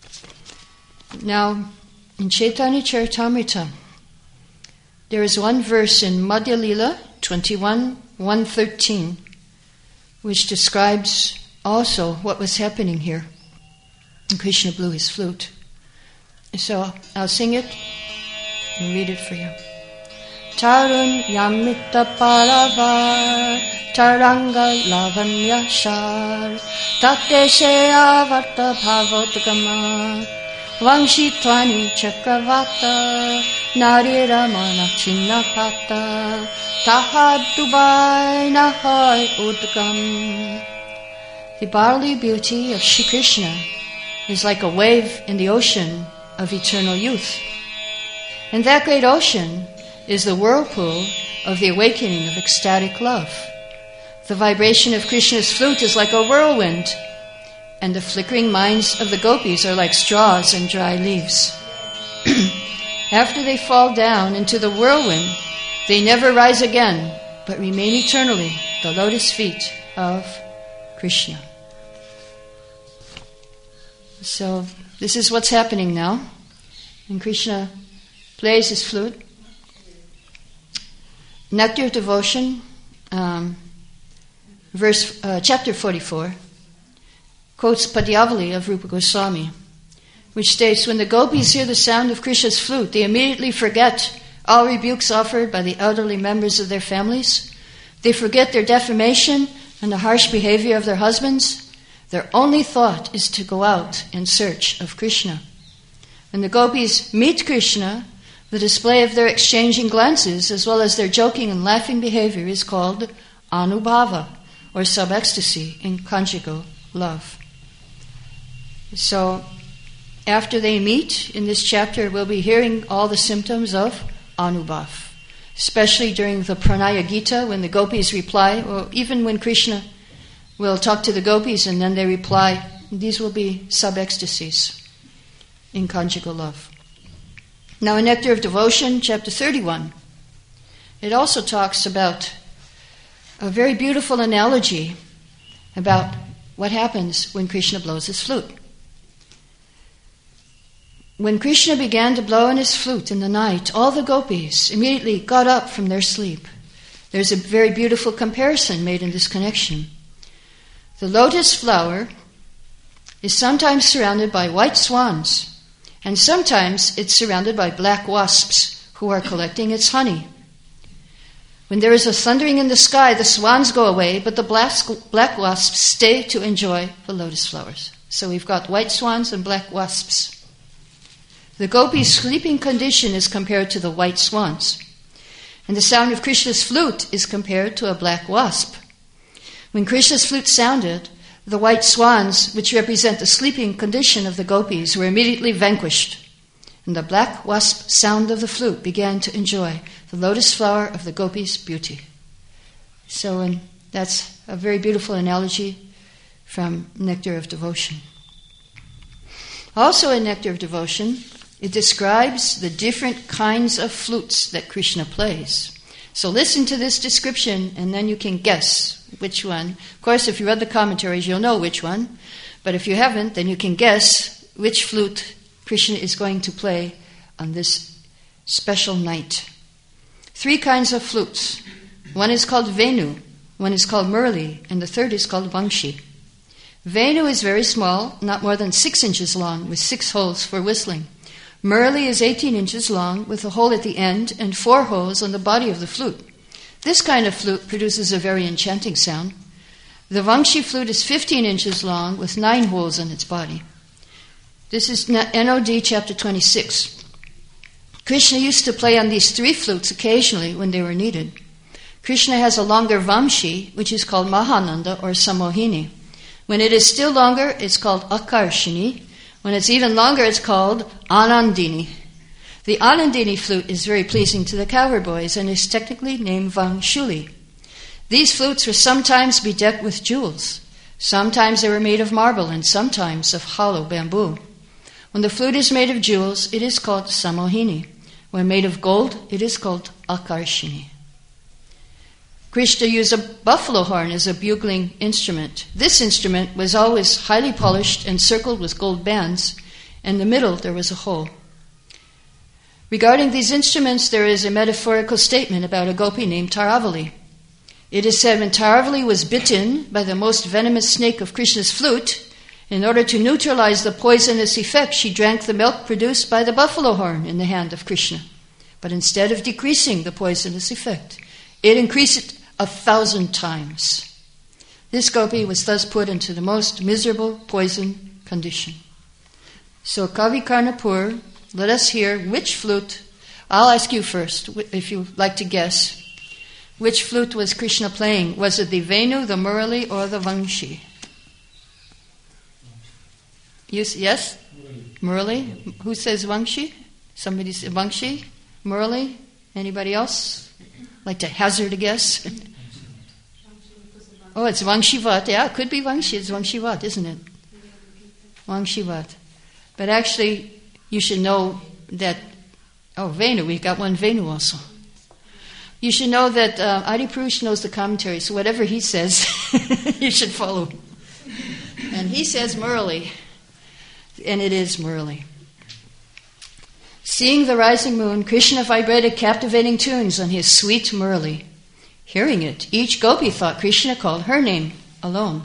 Now, in Chaitanya Charitamrita, there is one verse in Madhya Lila 21:113, which describes also what was happening here. And Krishna blew his flute. So I'll sing it and read it for you. Tarun Yamita Paravar Taranga Lavanya Shar Tate Shea Varta Bhavotgama Vangshitwani Chakravata Nari Ramana Chinnapata Tahad Dubai Nahai Udgam. The bodily beauty of Shri Krishna is like a wave in the ocean of eternal youth. And that great ocean is the whirlpool of the awakening of ecstatic love. The vibration of Krishna's flute is like a whirlwind, and the flickering minds of the gopis are like straws and dry leaves. After they fall down into the whirlwind, they never rise again, but remain eternally the lotus feet of Krishna. So this is what's happening now. And Krishna plays his flute. Nectar of Devotion, chapter 44, quotes Padyavali of Rupa Goswami, which states, when the gopis hear the sound of Krishna's flute, they immediately forget all rebukes offered by the elderly members of their families. They forget their defamation and the harsh behavior of their husbands. Their only thought is to go out in search of Krishna. When the gopis meet Krishna, the display of their exchanging glances as well as their joking and laughing behavior is called anubhava, or sub-ecstasy in conjugal love. So, after they meet, in this chapter, we'll be hearing all the symptoms of anubhav, especially during the Pranaya Gita, when the gopis reply, or even when Krishna will talk to the gopis and then they reply. These will be sub-ecstasies in conjugal love. Now in Nectar of Devotion, chapter 31, it also talks about a very beautiful analogy about what happens when Krishna blows his flute. When Krishna began to blow on his flute in the night, all the gopis immediately got up from their sleep. There's a very beautiful comparison made in this connection. The lotus flower is sometimes surrounded by white swans, and sometimes it's surrounded by black wasps who are collecting its honey. When there is a thundering in the sky, the swans go away, but the black wasps stay to enjoy the lotus flowers. So we've got white swans and black wasps. The gopi's sleeping condition is compared to the white swans, and the sound of Krishna's flute is compared to a black wasp. When Krishna's flute sounded, the white swans, which represent the sleeping condition of the gopis, were immediately vanquished, and the black wasp sound of the flute began to enjoy the lotus flower of the gopis' beauty. So that's a very beautiful analogy from Nectar of Devotion. Also in Nectar of Devotion, it describes the different kinds of flutes that Krishna plays. So listen to this description and then you can guess which one. Of course, if you read the commentaries, you'll know which one. But if you haven't, then you can guess which flute Krishna is going to play on this special night. 3 kinds of flutes. One is called Venu, one is called Murli, and the third is called Vangshi. Venu is very small, not more than 6 inches long, with 6 holes for whistling. Murli is 18 inches long, with a hole at the end and 4 holes on the body of the flute. This kind of flute produces a very enchanting sound. The Vangshi flute is 15 inches long with 9 holes in its body. This is NOD chapter 26. Krishna used to play on these 3 flutes occasionally when they were needed. Krishna has a longer Vamshi, which is called Mahananda or Samohini. When it is still longer, it's called Akarshini. When it's even longer, it's called Anandini. The Anandini flute is very pleasing to the cowherd boys and is technically named Vangshuli. These flutes were sometimes bedecked with jewels. Sometimes they were made of marble and sometimes of hollow bamboo. When the flute is made of jewels, it is called Samohini. When made of gold, it is called Akarshini. Krishna used a buffalo horn as a bugling instrument. This instrument was always highly polished and circled with gold bands. In the middle, there was a hole. Regarding these instruments, there is a metaphorical statement about a gopi named Taravali. It is said when Taravali was bitten by the most venomous snake of Krishna's flute, in order to neutralize the poisonous effect, she drank the milk produced by the buffalo horn in the hand of Krishna. But instead of decreasing the poisonous effect, it increased it 1,000 times. This gopi was thus put into the most miserable poison condition. So Kavi Karnapur, let us hear which flute. I'll ask you first, if you'd like to guess. Which flute was Krishna playing? Was it the Venu, the Murali, or the Vangshi? Yes? Murali? Who says Vangshi? Somebody says Vangshi? Murali? Anybody else? Like to hazard a guess? Oh, it's Vangshivat. Yeah, it could be Vangshi. It's Vangshivat, isn't it? Vangshivat. But actually, you should know that, Venu, we've got one Venu also. You should know that Adi Purush knows the commentary, so whatever he says, you should follow. And he says Murali, and it is Murali. Seeing the rising moon, Krishna vibrated captivating tunes on his sweet Murali. Hearing it, each gopi thought Krishna called her name alone.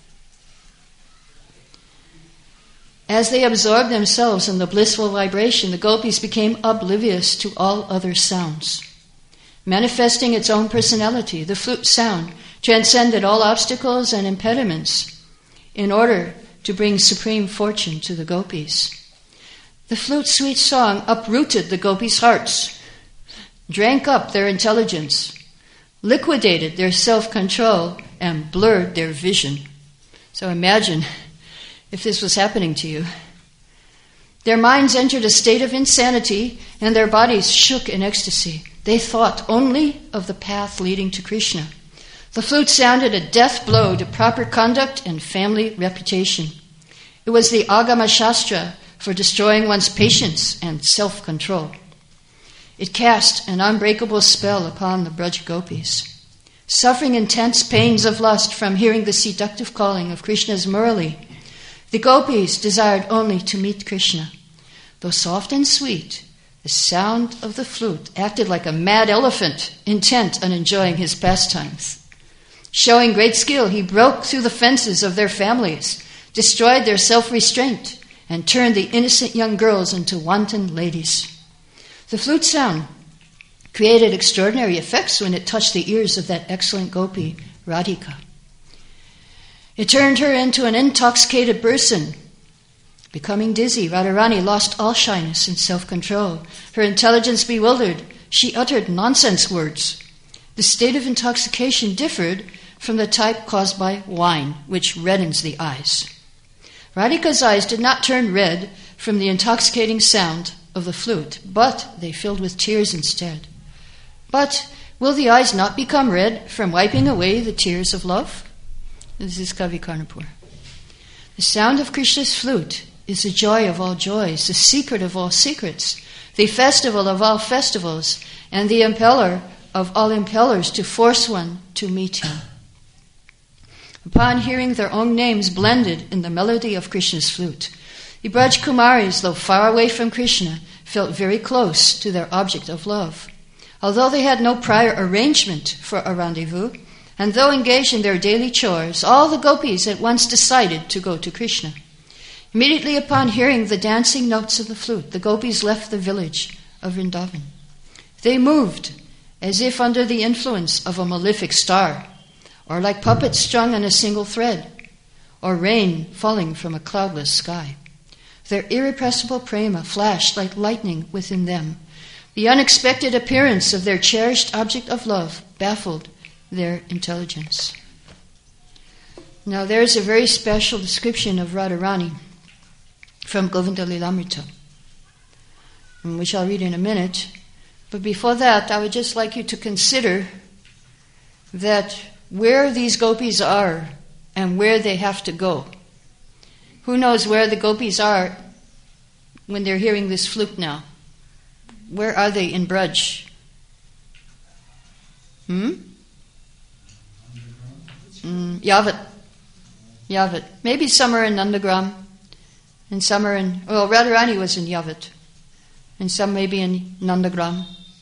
As they absorbed themselves in the blissful vibration, the gopis became oblivious to all other sounds. Manifesting its own personality, the flute sound transcended all obstacles and impediments in order to bring supreme fortune to the gopis. The flute's sweet song uprooted the gopis' hearts, drank up their intelligence, liquidated their self-control, and blurred their vision. So imagine if this was happening to you. Their minds entered a state of insanity, and their bodies shook in ecstasy. They thought only of the path leading to Krishna. The flute sounded a death blow to proper conduct and family reputation. It was the Agama Shastra for destroying one's patience and self-control. It cast an unbreakable spell upon the Braj Gopis. Suffering intense pains of lust from hearing the seductive calling of Krishna's Murali, the gopis desired only to meet Krishna. Though soft and sweet, the sound of the flute acted like a mad elephant intent on enjoying his pastimes. Showing great skill, he broke through the fences of their families, destroyed their self-restraint, and turned the innocent young girls into wanton ladies. The flute sound created extraordinary effects when it touched the ears of that excellent gopi, Radhika. It turned her into an intoxicated person. Becoming dizzy, Radharani lost all shyness and self-control. Her intelligence bewildered, she uttered nonsense words. The state of intoxication differed from the type caused by wine, which reddens the eyes. Radhika's eyes did not turn red from the intoxicating sound of the flute, but they filled with tears instead. But will the eyes not become red from wiping away the tears of love? This is Kavi Karnapur. The sound of Krishna's flute is the joy of all joys, the secret of all secrets, the festival of all festivals, and the impeller of all impellers to force one to meet him. Upon hearing their own names blended in the melody of Krishna's flute, the Braj Kumaris, though far away from Krishna, felt very close to their object of love. Although they had no prior arrangement for a rendezvous, and though engaged in their daily chores, all the gopis at once decided to go to Krishna. Immediately upon hearing the dancing notes of the flute, the gopis left the village of Vrindavan. They moved as if under the influence of a malefic star, or like puppets strung on a single thread, or rain falling from a cloudless sky. Their irrepressible prema flashed like lightning within them. The unexpected appearance of their cherished object of love baffled their intelligence. Now there's a very special description of Radharani from Govinda Lilamrita, which I'll read in a minute. But before that, I would just like you to consider that where these gopis are and where they have to go. Who knows where the gopis are when they're hearing this flute now? Where are they in Braj? Yavat. Maybe some are in Nandagram, and some are in... Well, Radharani was in Yavat, and some may be in Nandagram.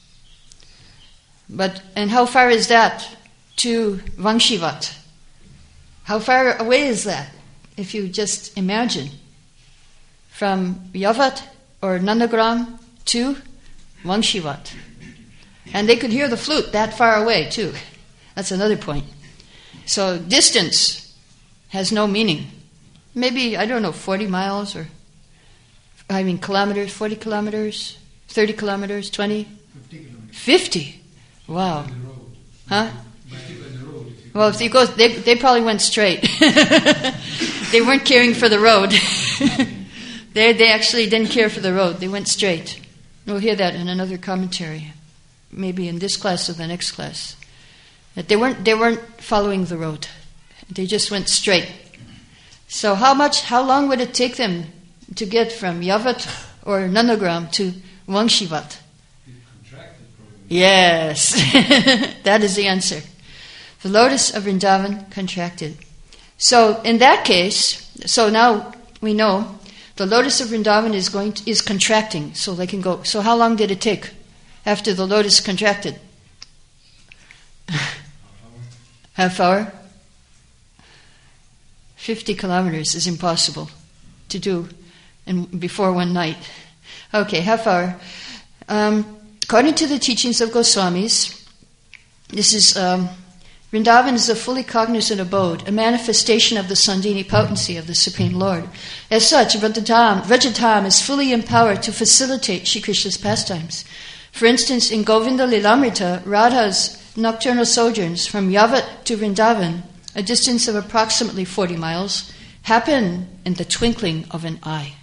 And how far is that to Vangshivat? How far away is that? If you just imagine, from Yavat or Nandagram to Vangshivat. And they could hear the flute that far away too. That's another point. So distance has no meaning. Maybe, 40 miles kilometers, 40 kilometers, 30 kilometers, 20? 50 kilometers. 50? Wow. Huh? Well, if you go, they probably went straight. They weren't caring for the road. They actually didn't care for the road. They went straight. We'll hear that in another commentary, maybe in this class or the next class. That they weren't following the road. They just went straight. So how long would it take them to get from Yavat or Nandagram to Vangshivat? Yes, that is the answer. The lotus of Vrindavan contracted. So in that case, so now we know the lotus of Vrindavan is contracting, so they can go. So how long did it take after the lotus contracted? Half hour? 50 kilometers is impossible to do before one night. Okay, half hour. According to the teachings of Goswamis, this is Vrindavan is a fully cognizant abode, a manifestation of the Sandhini potency of the Supreme Lord. As such, Vrajatam is fully empowered to facilitate Shri Krishna's pastimes. For instance, in Govinda Lilamrita, Radha's nocturnal sojourns from Yavat to Vrindavan, a distance of approximately 40 miles, happen in the twinkling of an eye.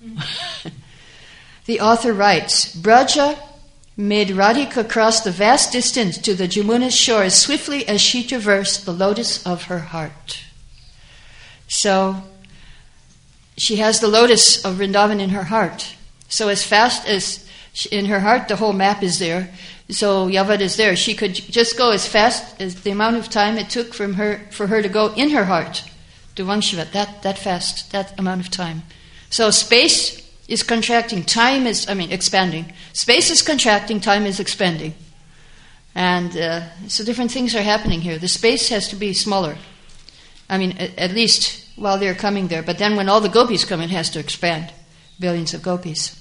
The author writes, Braja made Radhika cross the vast distance to the Jamuna's shore as swiftly as she traversed the lotus of her heart. So, she has the lotus of Vrindavan in her heart. So as fast as in her heart, the whole map is there. So Yavat is there. She could just go as fast as the amount of time it took for her to go in her heart to Vangshivat. That fast, that amount of time. So space is contracting, time is, expanding. Space is contracting, time is expanding. And so different things are happening here. The space has to be smaller. At least while they're coming there. But then when all the gopis come, it has to expand. Billions of gopis.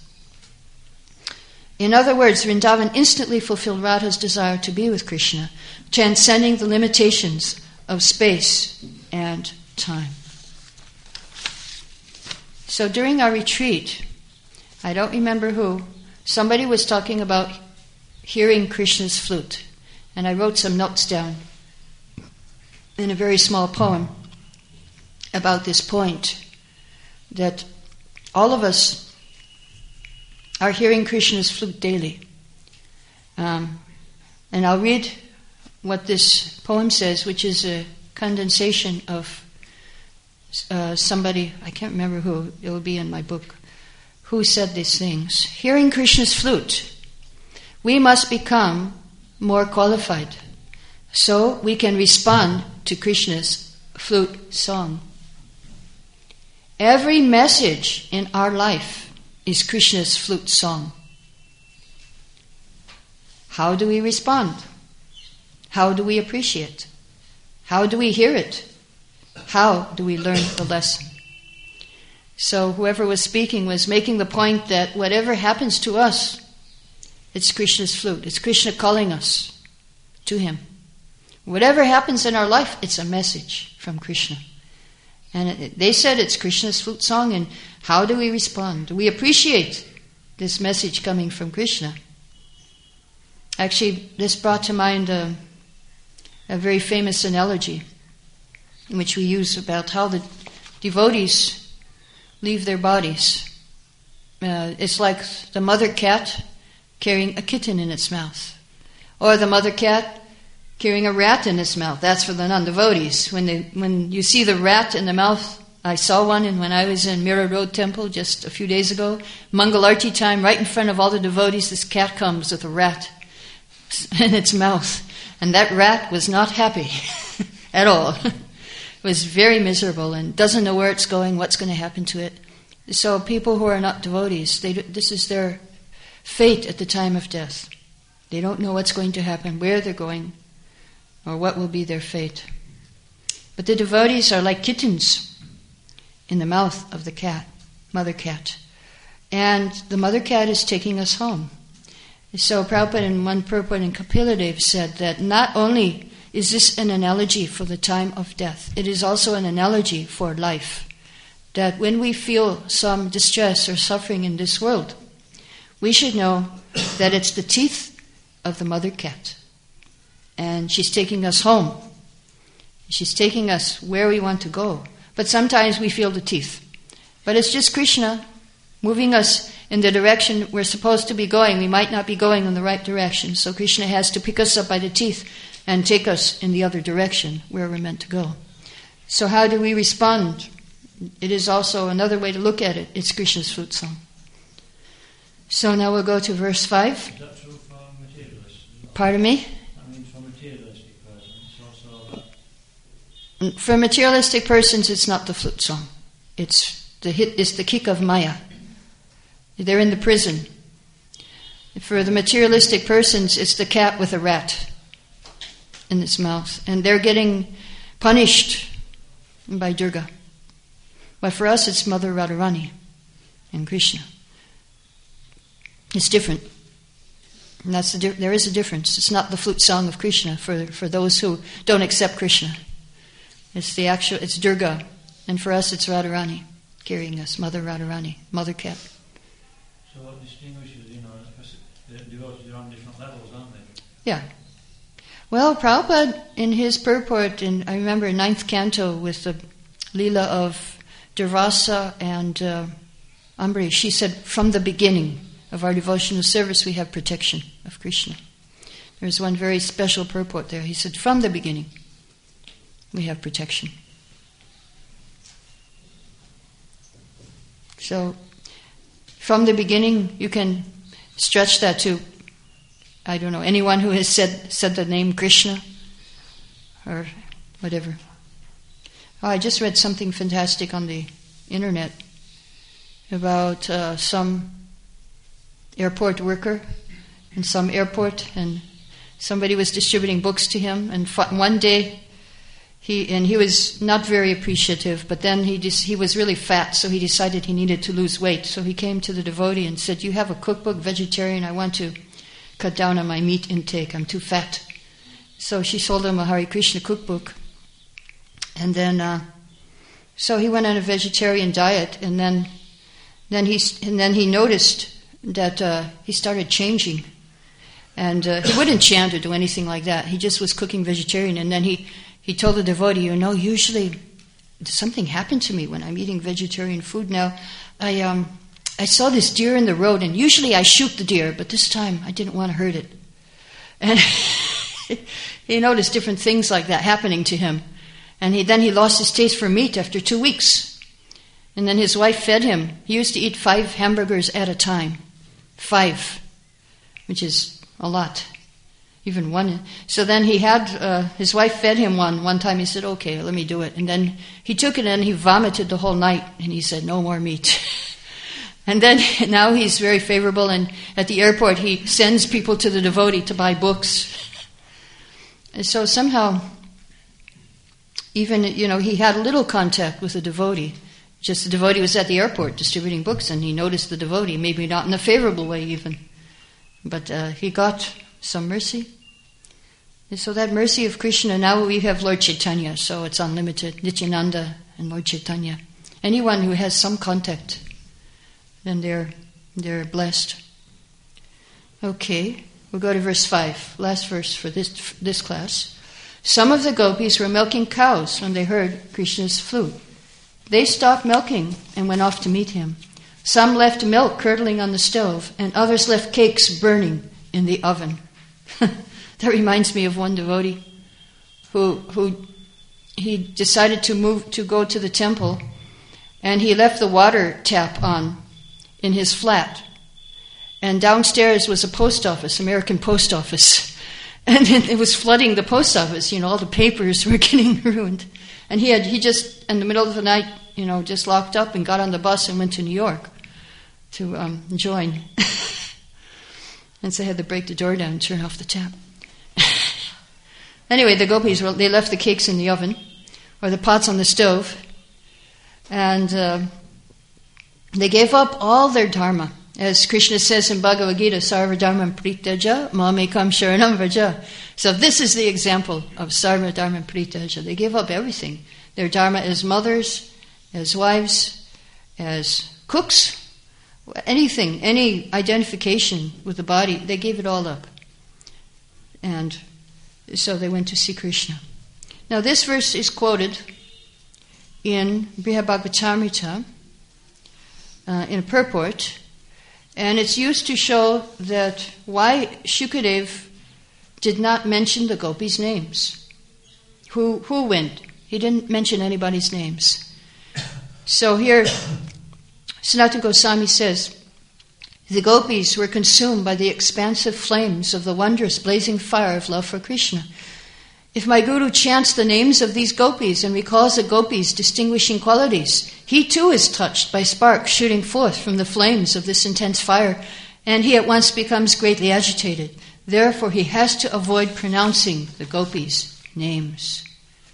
In other words, Vrindavan instantly fulfilled Radha's desire to be with Krishna, transcending the limitations of space and time. So during our retreat, I don't remember who, somebody was talking about hearing Krishna's flute. And I wrote some notes down in a very small poem about this point, that all of us are hearing Krishna's flute daily. And I'll read what this poem says, which is a condensation of somebody, I can't remember who, it will be in my book, who said these things. Hearing Krishna's flute, we must become more qualified so we can respond to Krishna's flute song. Every message in our life is Krishna's flute song. How do we respond? How do we appreciate? How do we hear it? How do we learn the lesson? So whoever was speaking was making the point that whatever happens to us, it's Krishna's flute. It's Krishna calling us. to him. Whatever happens in our life, it's a message from Krishna. And they said it's Krishna's flute song, and how do we respond? Do we appreciate this message coming from Krishna? Actually, this brought to mind a very famous analogy which we use about how the devotees leave their bodies. It's like the mother cat carrying a kitten in its mouth, or the mother cat carrying a rat in its mouth. That's for the non-devotees. When you see the rat in the mouth, I saw one when I was in Mira Road Temple just a few days ago. Mangalarti time, right in front of all the devotees, this cat comes with a rat in its mouth. And that rat was not happy at all. It was very miserable and doesn't know where it's going, what's going to happen to it. So people who are not devotees, this is their fate at the time of death. They don't know what's going to happen, where they're going, or what will be their fate. But the devotees are like kittens in the mouth of the cat, mother cat. And the mother cat is taking us home. So Prabhupada in one purport in Kapila said that not only is this an analogy for the time of death, it is also an analogy for life. That when we feel some distress or suffering in this world, we should know that it's the teeth of the mother cat. And she's taking us home. She's taking us where we want to go. But sometimes we feel the teeth. But it's just Krishna moving us in the direction we're supposed to be going. We might not be going in the right direction. So Krishna has to pick us up by the teeth and take us in the other direction where we're meant to go. So how do we respond? It is also another way to look at it. It's Krishna's flute song. So now we'll go to verse 5. Is that true for materialists? Pardon me? I mean for materialistic persons also. For materialistic persons, it's not the flute song. It's the kick of Maya. They're in the prison. For the materialistic persons, it's the cat with a rat in its mouth. And they're getting punished by Durga. But for us, it's Mother Radharani and Krishna. It's different. And there is a difference. It's not the flute song of Krishna for those who don't accept Krishna. It's Durga. And for us, it's Radharani carrying us, Mother Radharani, Mother Cat. So what distinguishes, because the devotees are on different levels, aren't they? Yeah. Well, Prabhupada, in his purport, I remember in 9th canto with the Leela of Durvasa and Ambarish, she said, from the beginning of our devotional service, we have protection of Krishna. There's one very special purport there. He said, from the beginning, we have protection. So, from the beginning, you can stretch that to, I don't know, anyone who has said the name Krishna, or whatever. Oh, I just read something fantastic on the internet about some airport worker in some airport, and somebody was distributing books to him, and one day he was not very appreciative, but then he was really fat, so he decided he needed to lose weight. So he came to the devotee and said, "You have a cookbook, vegetarian, I want to cut down on my meat intake, I'm too fat." So she sold him a Hare Krishna cookbook. And then, so he went on a vegetarian diet, and then he noticed that he started changing, and he wouldn't chant or do anything like that. He just was cooking vegetarian, and then he told the devotee, usually something happened to me when I'm eating vegetarian food now. I saw this deer in the road, and usually I shoot the deer, but this time I didn't want to hurt it. And he noticed different things like that happening to him. And then he lost his taste for meat after 2 weeks. And then his wife fed him. He used to eat 5 hamburgers at a time. 5, which is a lot. Even one. So then he had, his wife fed him one time. He said, "Okay, let me do it." And then he took it and he vomited the whole night. And he said, "No more meat." And then now he's very favorable. And at the airport he sends people to the devotee to buy books. And so somehow, even, he had little contact with the devotee. Just the devotee was at the airport distributing books, and he noticed the devotee, maybe not in a favorable way even. But he got some mercy. And so that mercy of Krishna, now we have Lord Chaitanya, so it's unlimited. Nityananda and Lord Chaitanya. Anyone who has some contact, then they're blessed. Okay, we'll go to verse 5, last verse for this class. Some of the gopis were milking cows when they heard Krishna's flute. They stopped milking and went off to meet him. Some left milk curdling on the stove, and others left cakes burning in the oven. That reminds me of one devotee who he decided to go to the temple, and he left the water tap on in his flat. And downstairs was a post office, American post office. And it was flooding the post office, all the papers were getting ruined. And he just, in the middle of the night, just locked up and got on the bus and went to New York to join. And so I had to break the door down and turn off the tap. Anyway, the gopis, they left the cakes in the oven, or the pots on the stove, and they gave up all their dharma. As Krishna says in Bhagavad Gita, Sarva Dharma Prityaja Mamekam Sharanam Vraja. So this is the example of Sarva Dharma Prityaja. They gave up everything. Their dharma as mothers, as wives, as cooks, anything, any identification with the body, they gave it all up. And so they went to see Krishna. Now this verse is quoted in Brihad-bhagavatamrita in a purport, and it's used to show that why Shukadev did not mention the gopis' names. Who went? He didn't mention anybody's names. So here, Sanatana Goswami says, the gopis were consumed by the expansive flames of the wondrous blazing fire of love for Krishna. If my guru chants the names of these gopis and recalls the gopis' distinguishing qualities, he too is touched by sparks shooting forth from the flames of this intense fire, and he at once becomes greatly agitated. Therefore, he has to avoid pronouncing the gopis' names.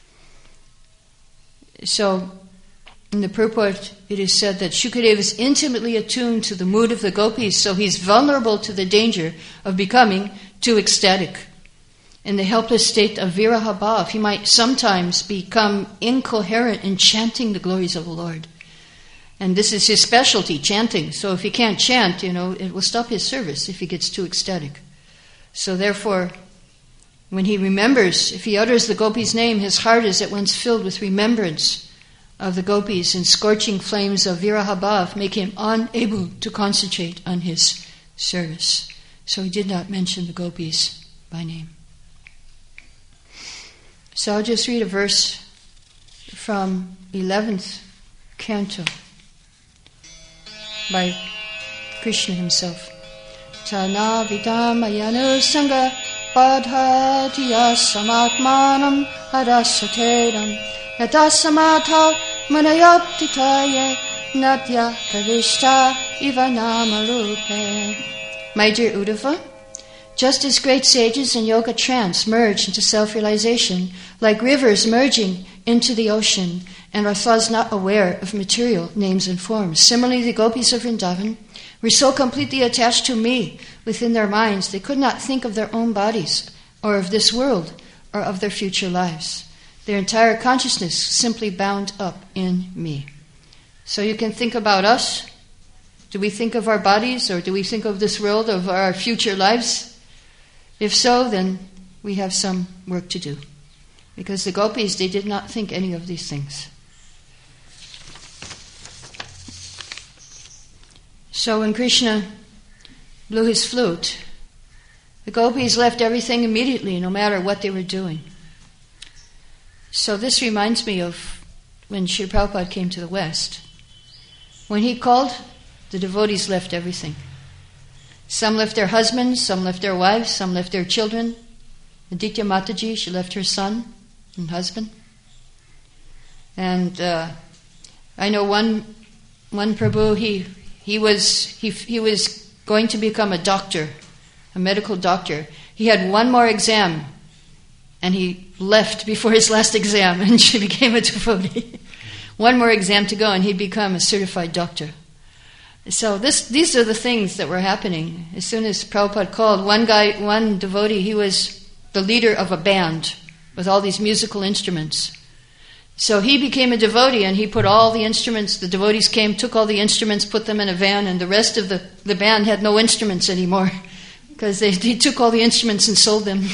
So, in the purport, it is said that Shukadeva is intimately attuned to the mood of the gopis, so he's vulnerable to the danger of becoming too ecstatic. In the helpless state of viraha bhav, he might sometimes become incoherent in chanting the glories of the Lord. And this is his specialty, chanting. So if he can't chant, it will stop his service if he gets too ecstatic. So therefore, when he remembers, if he utters the gopis' name, his heart is at once filled with remembrance of the gopis, and scorching flames of viraha bhav make him unable to concentrate on his service. So he did not mention the gopis by name. So I'll just read a verse from 11th canto by Krishna himself. Tana vidam ayanu sangha padhatiya samatmanam harasateram yatasamatha manayaptitaya natya kavishta ivanamarupe. My dear Uddhava, just as great sages in yoga trance merge into self-realization, like rivers merging into the ocean, and are thus not aware of material names and forms, similarly the gopis of Vrindavan were so completely attached to me within their minds they could not think of their own bodies, or of this world, or of their future lives. Their entire consciousness simply bound up in me. So you can think about us. Do we think of our bodies, or do we think of this world, of our future lives? If so, then we have some work to do. Because the gopis, they did not think any of these things. So when Krishna blew his flute, the gopis left everything immediately, no matter what they were doing. So this reminds me of when Srila Prabhupada came to the West. When he called, the devotees left everything. Some left their husbands, some left their wives, some left their children. Aditya Mataji, she left her son and husband. And I know one Prabhu, he was going to become a doctor, a medical doctor. He had one more exam, and he left before his last exam, and she became a devotee. One more exam to go, and he'd become a certified doctor. So these are the things that were happening. As soon as Prabhupada called, one devotee, he was the leader of a band with all these musical instruments. So he became a devotee, and he put all the instruments, the devotees came, took all the instruments, put them in a van, and the rest of the band had no instruments anymore because he took all the instruments and sold them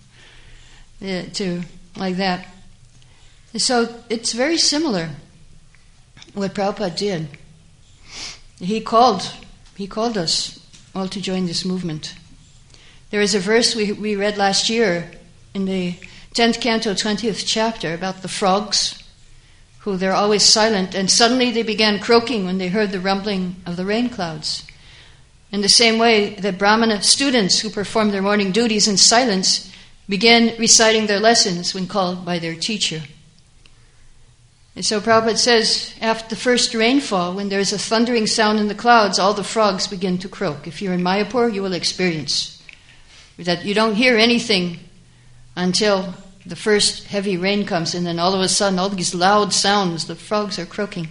to like that. So it's very similar what Prabhupada did. He called us all to join this movement. There is a verse we read last year in the 10th canto, 20th chapter, about the frogs, who they're always silent, and suddenly they began croaking when they heard the rumbling of the rain clouds. In the same way, the Brahmana students who performed their morning duties in silence began reciting their lessons when called by their teacher. And so Prabhupada says, after the first rainfall, when there's a thundering sound in the clouds, all the frogs begin to croak. If you're in Mayapur, you will experience that you don't hear anything until the first heavy rain comes, and then all of a sudden, all these loud sounds, the frogs are croaking.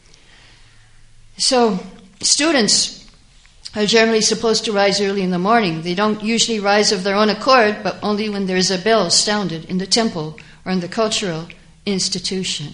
So, students are generally supposed to rise early in the morning. They don't usually rise of their own accord, but only when there's a bell sounded in the temple or in the cultural institution.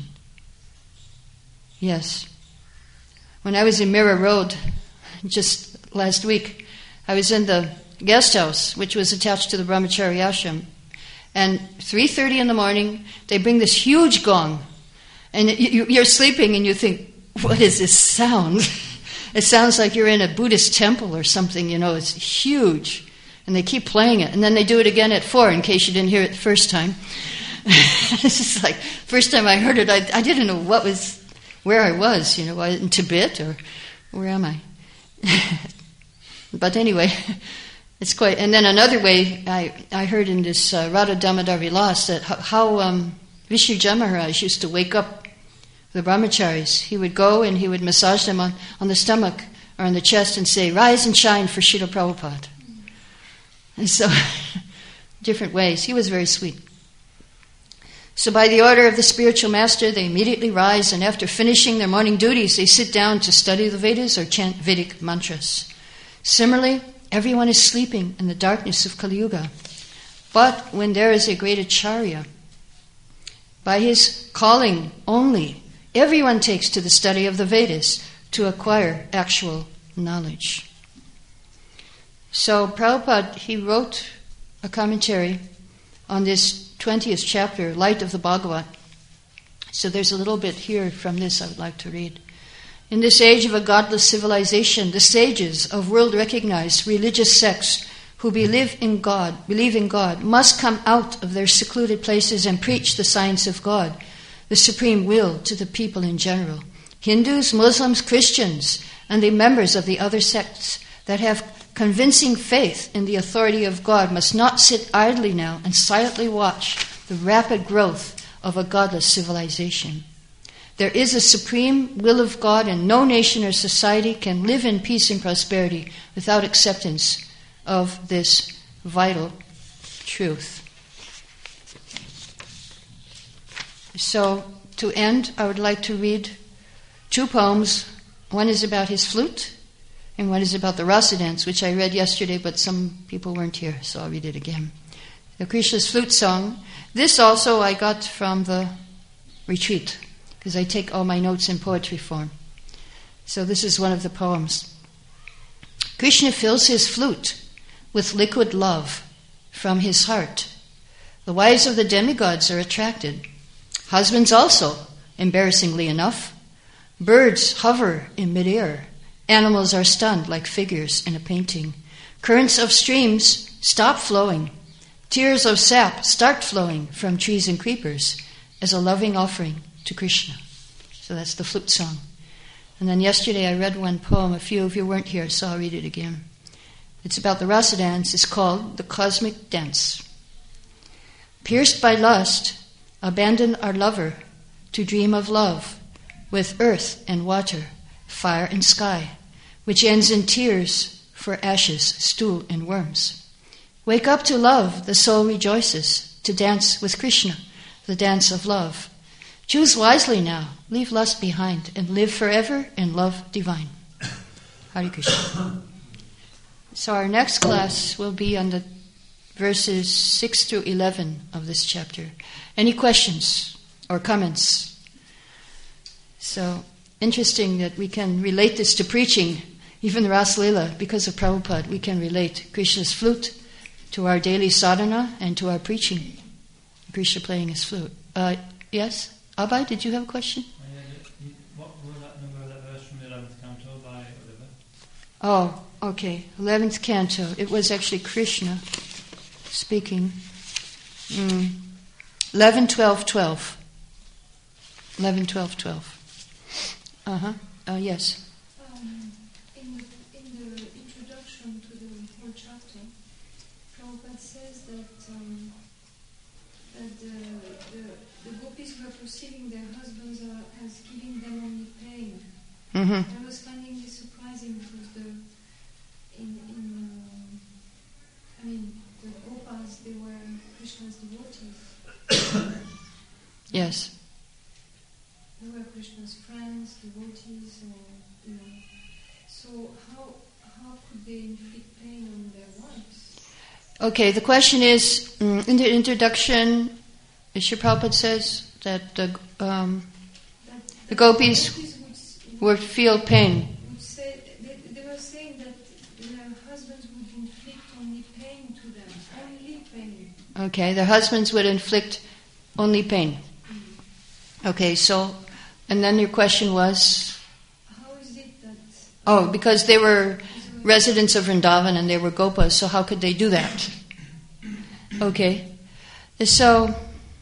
Yes. When I was in Mira Road just last week, I was in the guest house, which was attached to the Brahmachari ashram. And 3:30 in the morning, they bring this huge gong. And you're sleeping and you think, what is this sound? It sounds like you're in a Buddhist temple or something, it's huge. And they keep playing it. And then they do it again at 4 in case you didn't hear it the first time. It's just like, first time I heard it, I didn't know where I was, in Tibet or where am I? But anyway, it's quite. And then another way I heard in this Radha Damodar Vilas that how Vishuja Maharaj used to wake up the brahmacharis. He would go and he would massage them on the stomach or on the chest and say, "Rise and shine for Srila Prabhupada." And so, different ways. He was very sweet. So by the order of the spiritual master, they immediately rise, and after finishing their morning duties, they sit down to study the Vedas or chant Vedic mantras. Similarly, everyone is sleeping in the darkness of Kali Yuga. But when there is a great acharya, by his calling only, everyone takes to the study of the Vedas to acquire actual knowledge. So Prabhupada, he wrote a commentary on this 20th chapter, Light of the Bhagavat. So there's a little bit here from this I would like to read. In this age of a godless civilization, the sages of world-recognized religious sects who believe in God, must come out of their secluded places and preach the science of God, the supreme will, to the people in general. Hindus, Muslims, Christians, and the members of the other sects that have convincing faith in the authority of God must not sit idly now and silently watch the rapid growth of a godless civilization. There is a supreme will of God, and no nation or society can live in peace and prosperity without acceptance of this vital truth. So, to end, I would like to read 2 poems. One is about his flute, and one is about the rasa dance, which I read yesterday, but some people weren't here, so I'll read it again. The Krishna's flute song. This also I got from the retreat, because I take all my notes in poetry form. So this is one of the poems. Krishna fills his flute with liquid love from his heart. The wives of the demigods are attracted. Husbands also, embarrassingly enough. Birds hover in midair. Animals are stunned like figures in a painting. Currents of streams stop flowing. Tears of sap start flowing from trees and creepers as a loving offering to Krishna. So that's the flute song. And then yesterday I read one poem. A few of you weren't here, so I'll read it again. It's about the rasa dance. It's called The Cosmic Dance. Pierced by lust, abandon our lover to dream of love with earth and water, fire and sky, which ends in tears for ashes, stool, and worms. Wake up to love, the soul rejoices, to dance with Krishna, the dance of love. Choose wisely now, leave lust behind, and live forever in love divine. Hare Krishna. So our next class will be on the verses 6 through 11 of this chapter. Any questions or comments? So, interesting that we can relate this to preaching. Even the Ras Leela, because of Prabhupada, we can relate Krishna's flute to our daily sadhana and to our preaching. Krishna playing his flute. Yes? Abhay, did you have a question? What was that number of that verse from the 11th canto by Oliver? Oh, okay. 11th canto. It was actually Krishna speaking. 11, 12, 12. 11, 12, 12. Yes. In the introduction to the whole chapter, Prabhupada says that the gopis were perceiving their husbands as giving them only pain. Mm-hmm. I was finding this surprising because the gopas, they were Krishna's devotees. Yes. They were Krishna's friends, devotees, or So how could they inflict pain on their wives? Okay, the question is, in the introduction, Srila Prabhupada says that the gopis would feel pain. They were saying that their husbands would inflict only pain to them, only pain. Okay, their husbands would inflict only pain. Okay, so, and then your question was? How is it that... Oh, because they were residents of Vrindavan and they were gopas, so how could they do that? Okay, so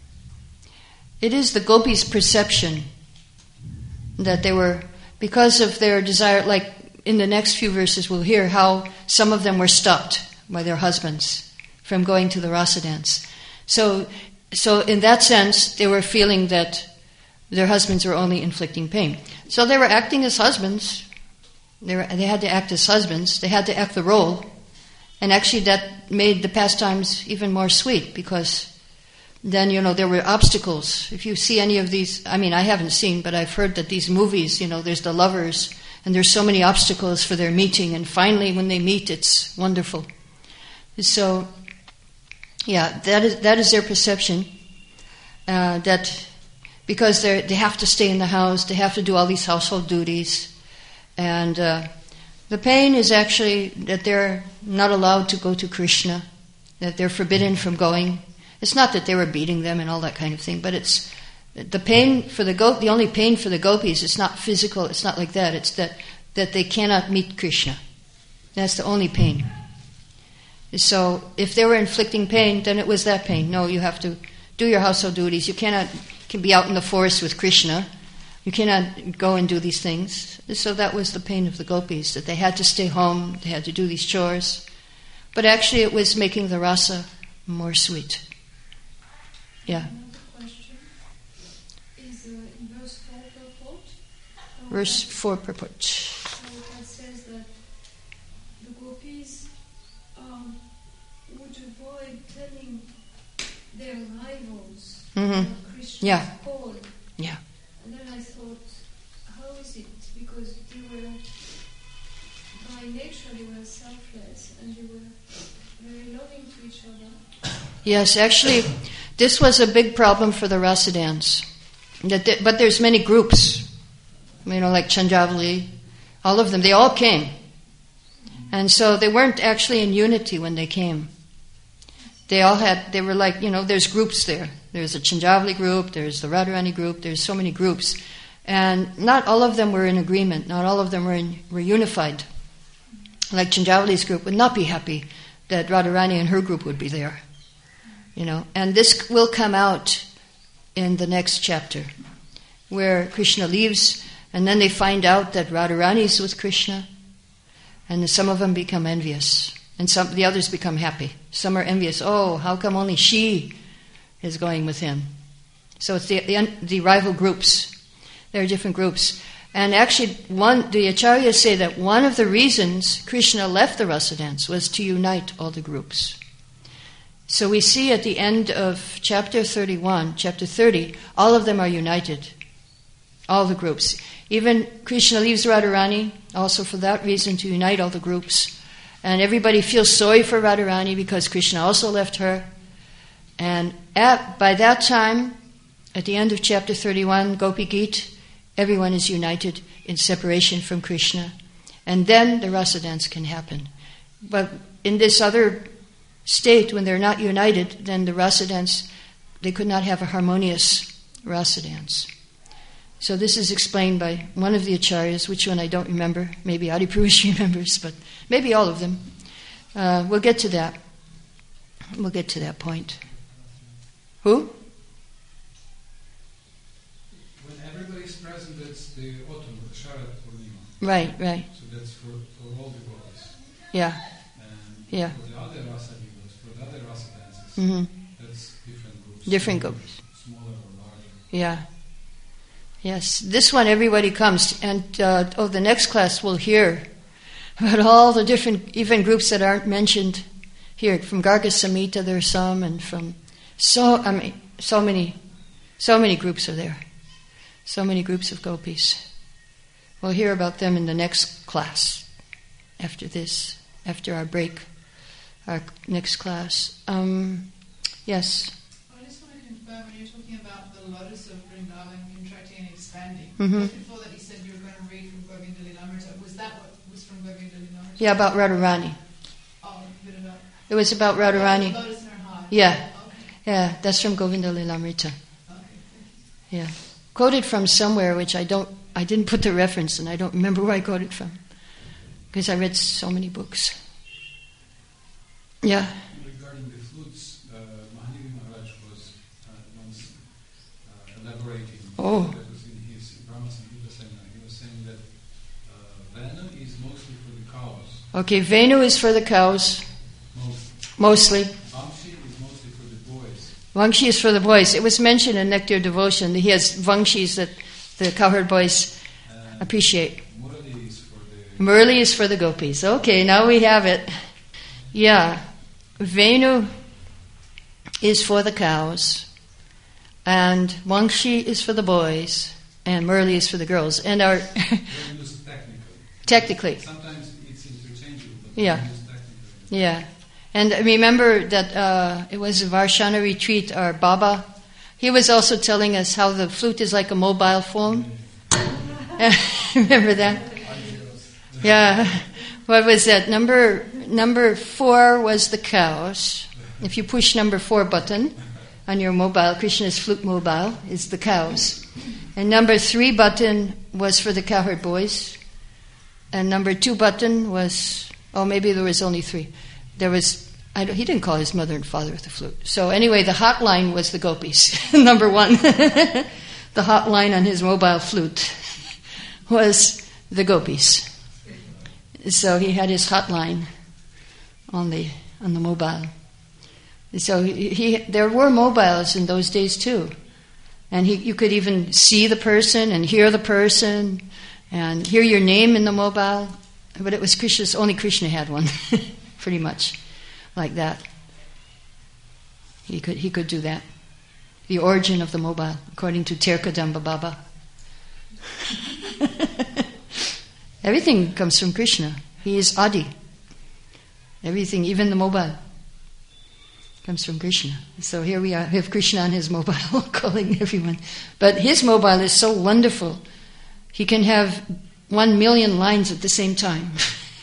it is the gopis' perception that they were, because of their desire, like in the next few verses we'll hear how some of them were stopped by their husbands from going to the rasa dance. So in that sense, they were feeling that their husbands were only inflicting pain. So they were acting as husbands. They had to act as husbands. They had to act the role. And actually that made the pastimes even more sweet because then, there were obstacles. If you see any of these, I haven't seen, but I've heard that these movies, there's the lovers and there's so many obstacles for their meeting, and finally when they meet, it's wonderful. So, yeah, that is their perception, that because they have to stay in the house, they have to do all these household duties, and the pain is actually that they're not allowed to go to Krishna, that they're forbidden from going. It's not that they were beating them and all that kind of thing, but it's the pain for the only pain for the gopis. It's not physical. It's not like that. It's that they cannot meet Krishna. That's the only pain. So if they were inflicting pain, then it was that pain. No, you have to do your household duties. You can be out in the forest with Krishna. You cannot go and do these things. So that was the pain of the gopis, that they had to stay home, they had to do these chores. But actually it was making the rasa more sweet. Yeah. Another question is in verse 4 purport. Verse 4 purport. Prabhupada says that the gopis would avoid telling their rivals Krishna's call. Yeah. And then I thought, how is it? Because they were, by nature, they were selfless and they were very loving to each other. Yes, actually, this was a big problem for the Rasadans. But there's many groups, like Chandravalli, all of them, they all came. And so they weren't actually in unity when they came. They were like, there's groups there. There's a Chandravalli group, there's the Radharani group, there's so many groups. And not all of them were in agreement, not all of them were unified. Like Chandravalli's group would not be happy that Radharani and her group would be there. And this will come out in the next chapter, where Krishna leaves, and then they find out that Radharani is with Krishna, and some of them become envious, and the others become happy. Some are envious. Oh, how come only she is going with him? So it's the rival groups. There are different groups. And actually, the acharyas say that one of the reasons Krishna left the rasa dance was to unite all the groups. So we see at the end of chapter 30, all of them are united. All the groups. Even Krishna leaves Radharani, also for that reason, to unite all the groups. And everybody feels sorry for Radharani because Krishna also left her. And by that time, at the end of chapter 31, Gopi Geet, everyone is united in separation from Krishna. And then the rasa dance can happen. But in this other state, when they're not united, then the rasa dance, they could not have a harmonious rasa dance. So this is explained by one of the acharyas, which one I don't remember. Maybe Adipurush remembers, but maybe all of them. We'll get to that. We'll get to that point. Who? When everybody's present, it's the autumn, the Sharad Purnima. Right. So that's for all the gopis. Yeah. And Yeah. for the other rasa divas, for the other rasa dances, that's different groups. Different gopis. Smaller or larger. Yeah. Yes. This one, everybody comes. And the next class we'll hear about all the different, even groups that aren't mentioned here. From Garga Samhita, there are some, and from so many groups are there. So many groups of gopis. We'll hear about them in the next class. After this, after our break, our next class. Yes. I just want to confirm when you're talking about the lotus of Vrindavan contracting and expanding. Mm-hmm. Just before that, you said you were going to read from Govinda Lilamrita. Was that what was from Govinda Lilamrita? Yeah, about Radharani. Oh, a bit about. It was about Radharani. The lotus in her heart. Yeah. Okay. Yeah, that's from Govinda Lilamrita. Okay. Yeah. Quoted from somewhere which I didn't put the reference, and I don't remember where I got it from. Because I read so many books. Yeah. Regarding the flutes, Mahaniri Maharaj was once elaborating. Oh. That was in his Brahma Samhita seminar. He was saying that Venu is mostly for the cows. Okay, Venu is for the cows. Mostly. Vamshi is mostly for the boys. Vangshi is for the boys. It was mentioned in Nectar Devotion that he has Vangshis that the cowherd boys appreciate. Murali is for the... Murli is for the gopis. Okay, now we have it. Yeah. Venu is for the cows. And Vangshi is for the boys. And Murli is for the girls. And our... Venu's technically. Sometimes it's interchangeable, but Yeah. Venu's technically. Yeah. And remember that it was a Varshana retreat, our Baba. He was also telling us how the flute is like a mobile phone. Remember that? Yeah. What was that? Number 4 was the cows. If you push number 4 button on your mobile, Krishna's flute mobile, is the cows. And number 3 button was for the cowherd boys. And number 2 button was, maybe there was only 3. There was, he didn't call his mother and father with the flute. So anyway, the hotline was the gopis, number 1. The hotline on his mobile flute was the gopis. So he had his hotline on the mobile. So there were mobiles in those days too. And you could even see the person and hear the person and hear your name in the mobile. But it was Krishna's, only Krishna had one. Pretty much like that. He could do that. The origin of the mobile, according to Terkadamba Baba. Everything comes from Krishna. He is Adi. Everything, even the mobile, comes from Krishna. So here we are, we have Krishna on his mobile, calling everyone. But his mobile is so wonderful. He can have 1 million lines at the same time.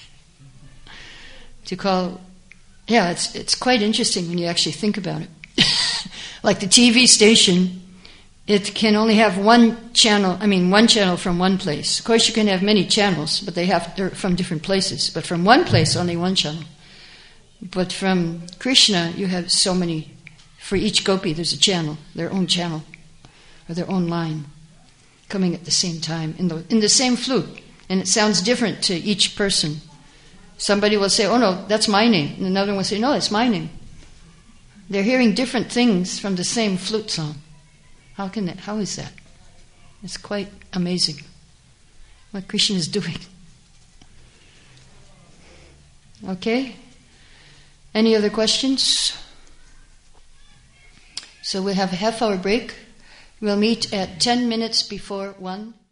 To call, it's quite interesting when you actually think about it. Like the TV station, it can only have one channel from one place. Of course, you can have many channels, but they're from different places. But from one place, only one channel. But from Krishna, you have so many. For each gopi, there's a channel, their own channel, or their own line, coming at the same time in the same flute, and it sounds different to each person. Somebody will say, "Oh no, that's my name," and another one will say, "No, it's my name." They're hearing different things from the same flute song. How is that? It's quite amazing what Krishna is doing. Okay? Any other questions? So we'll have a half-hour break. We'll meet at 10 minutes before 1.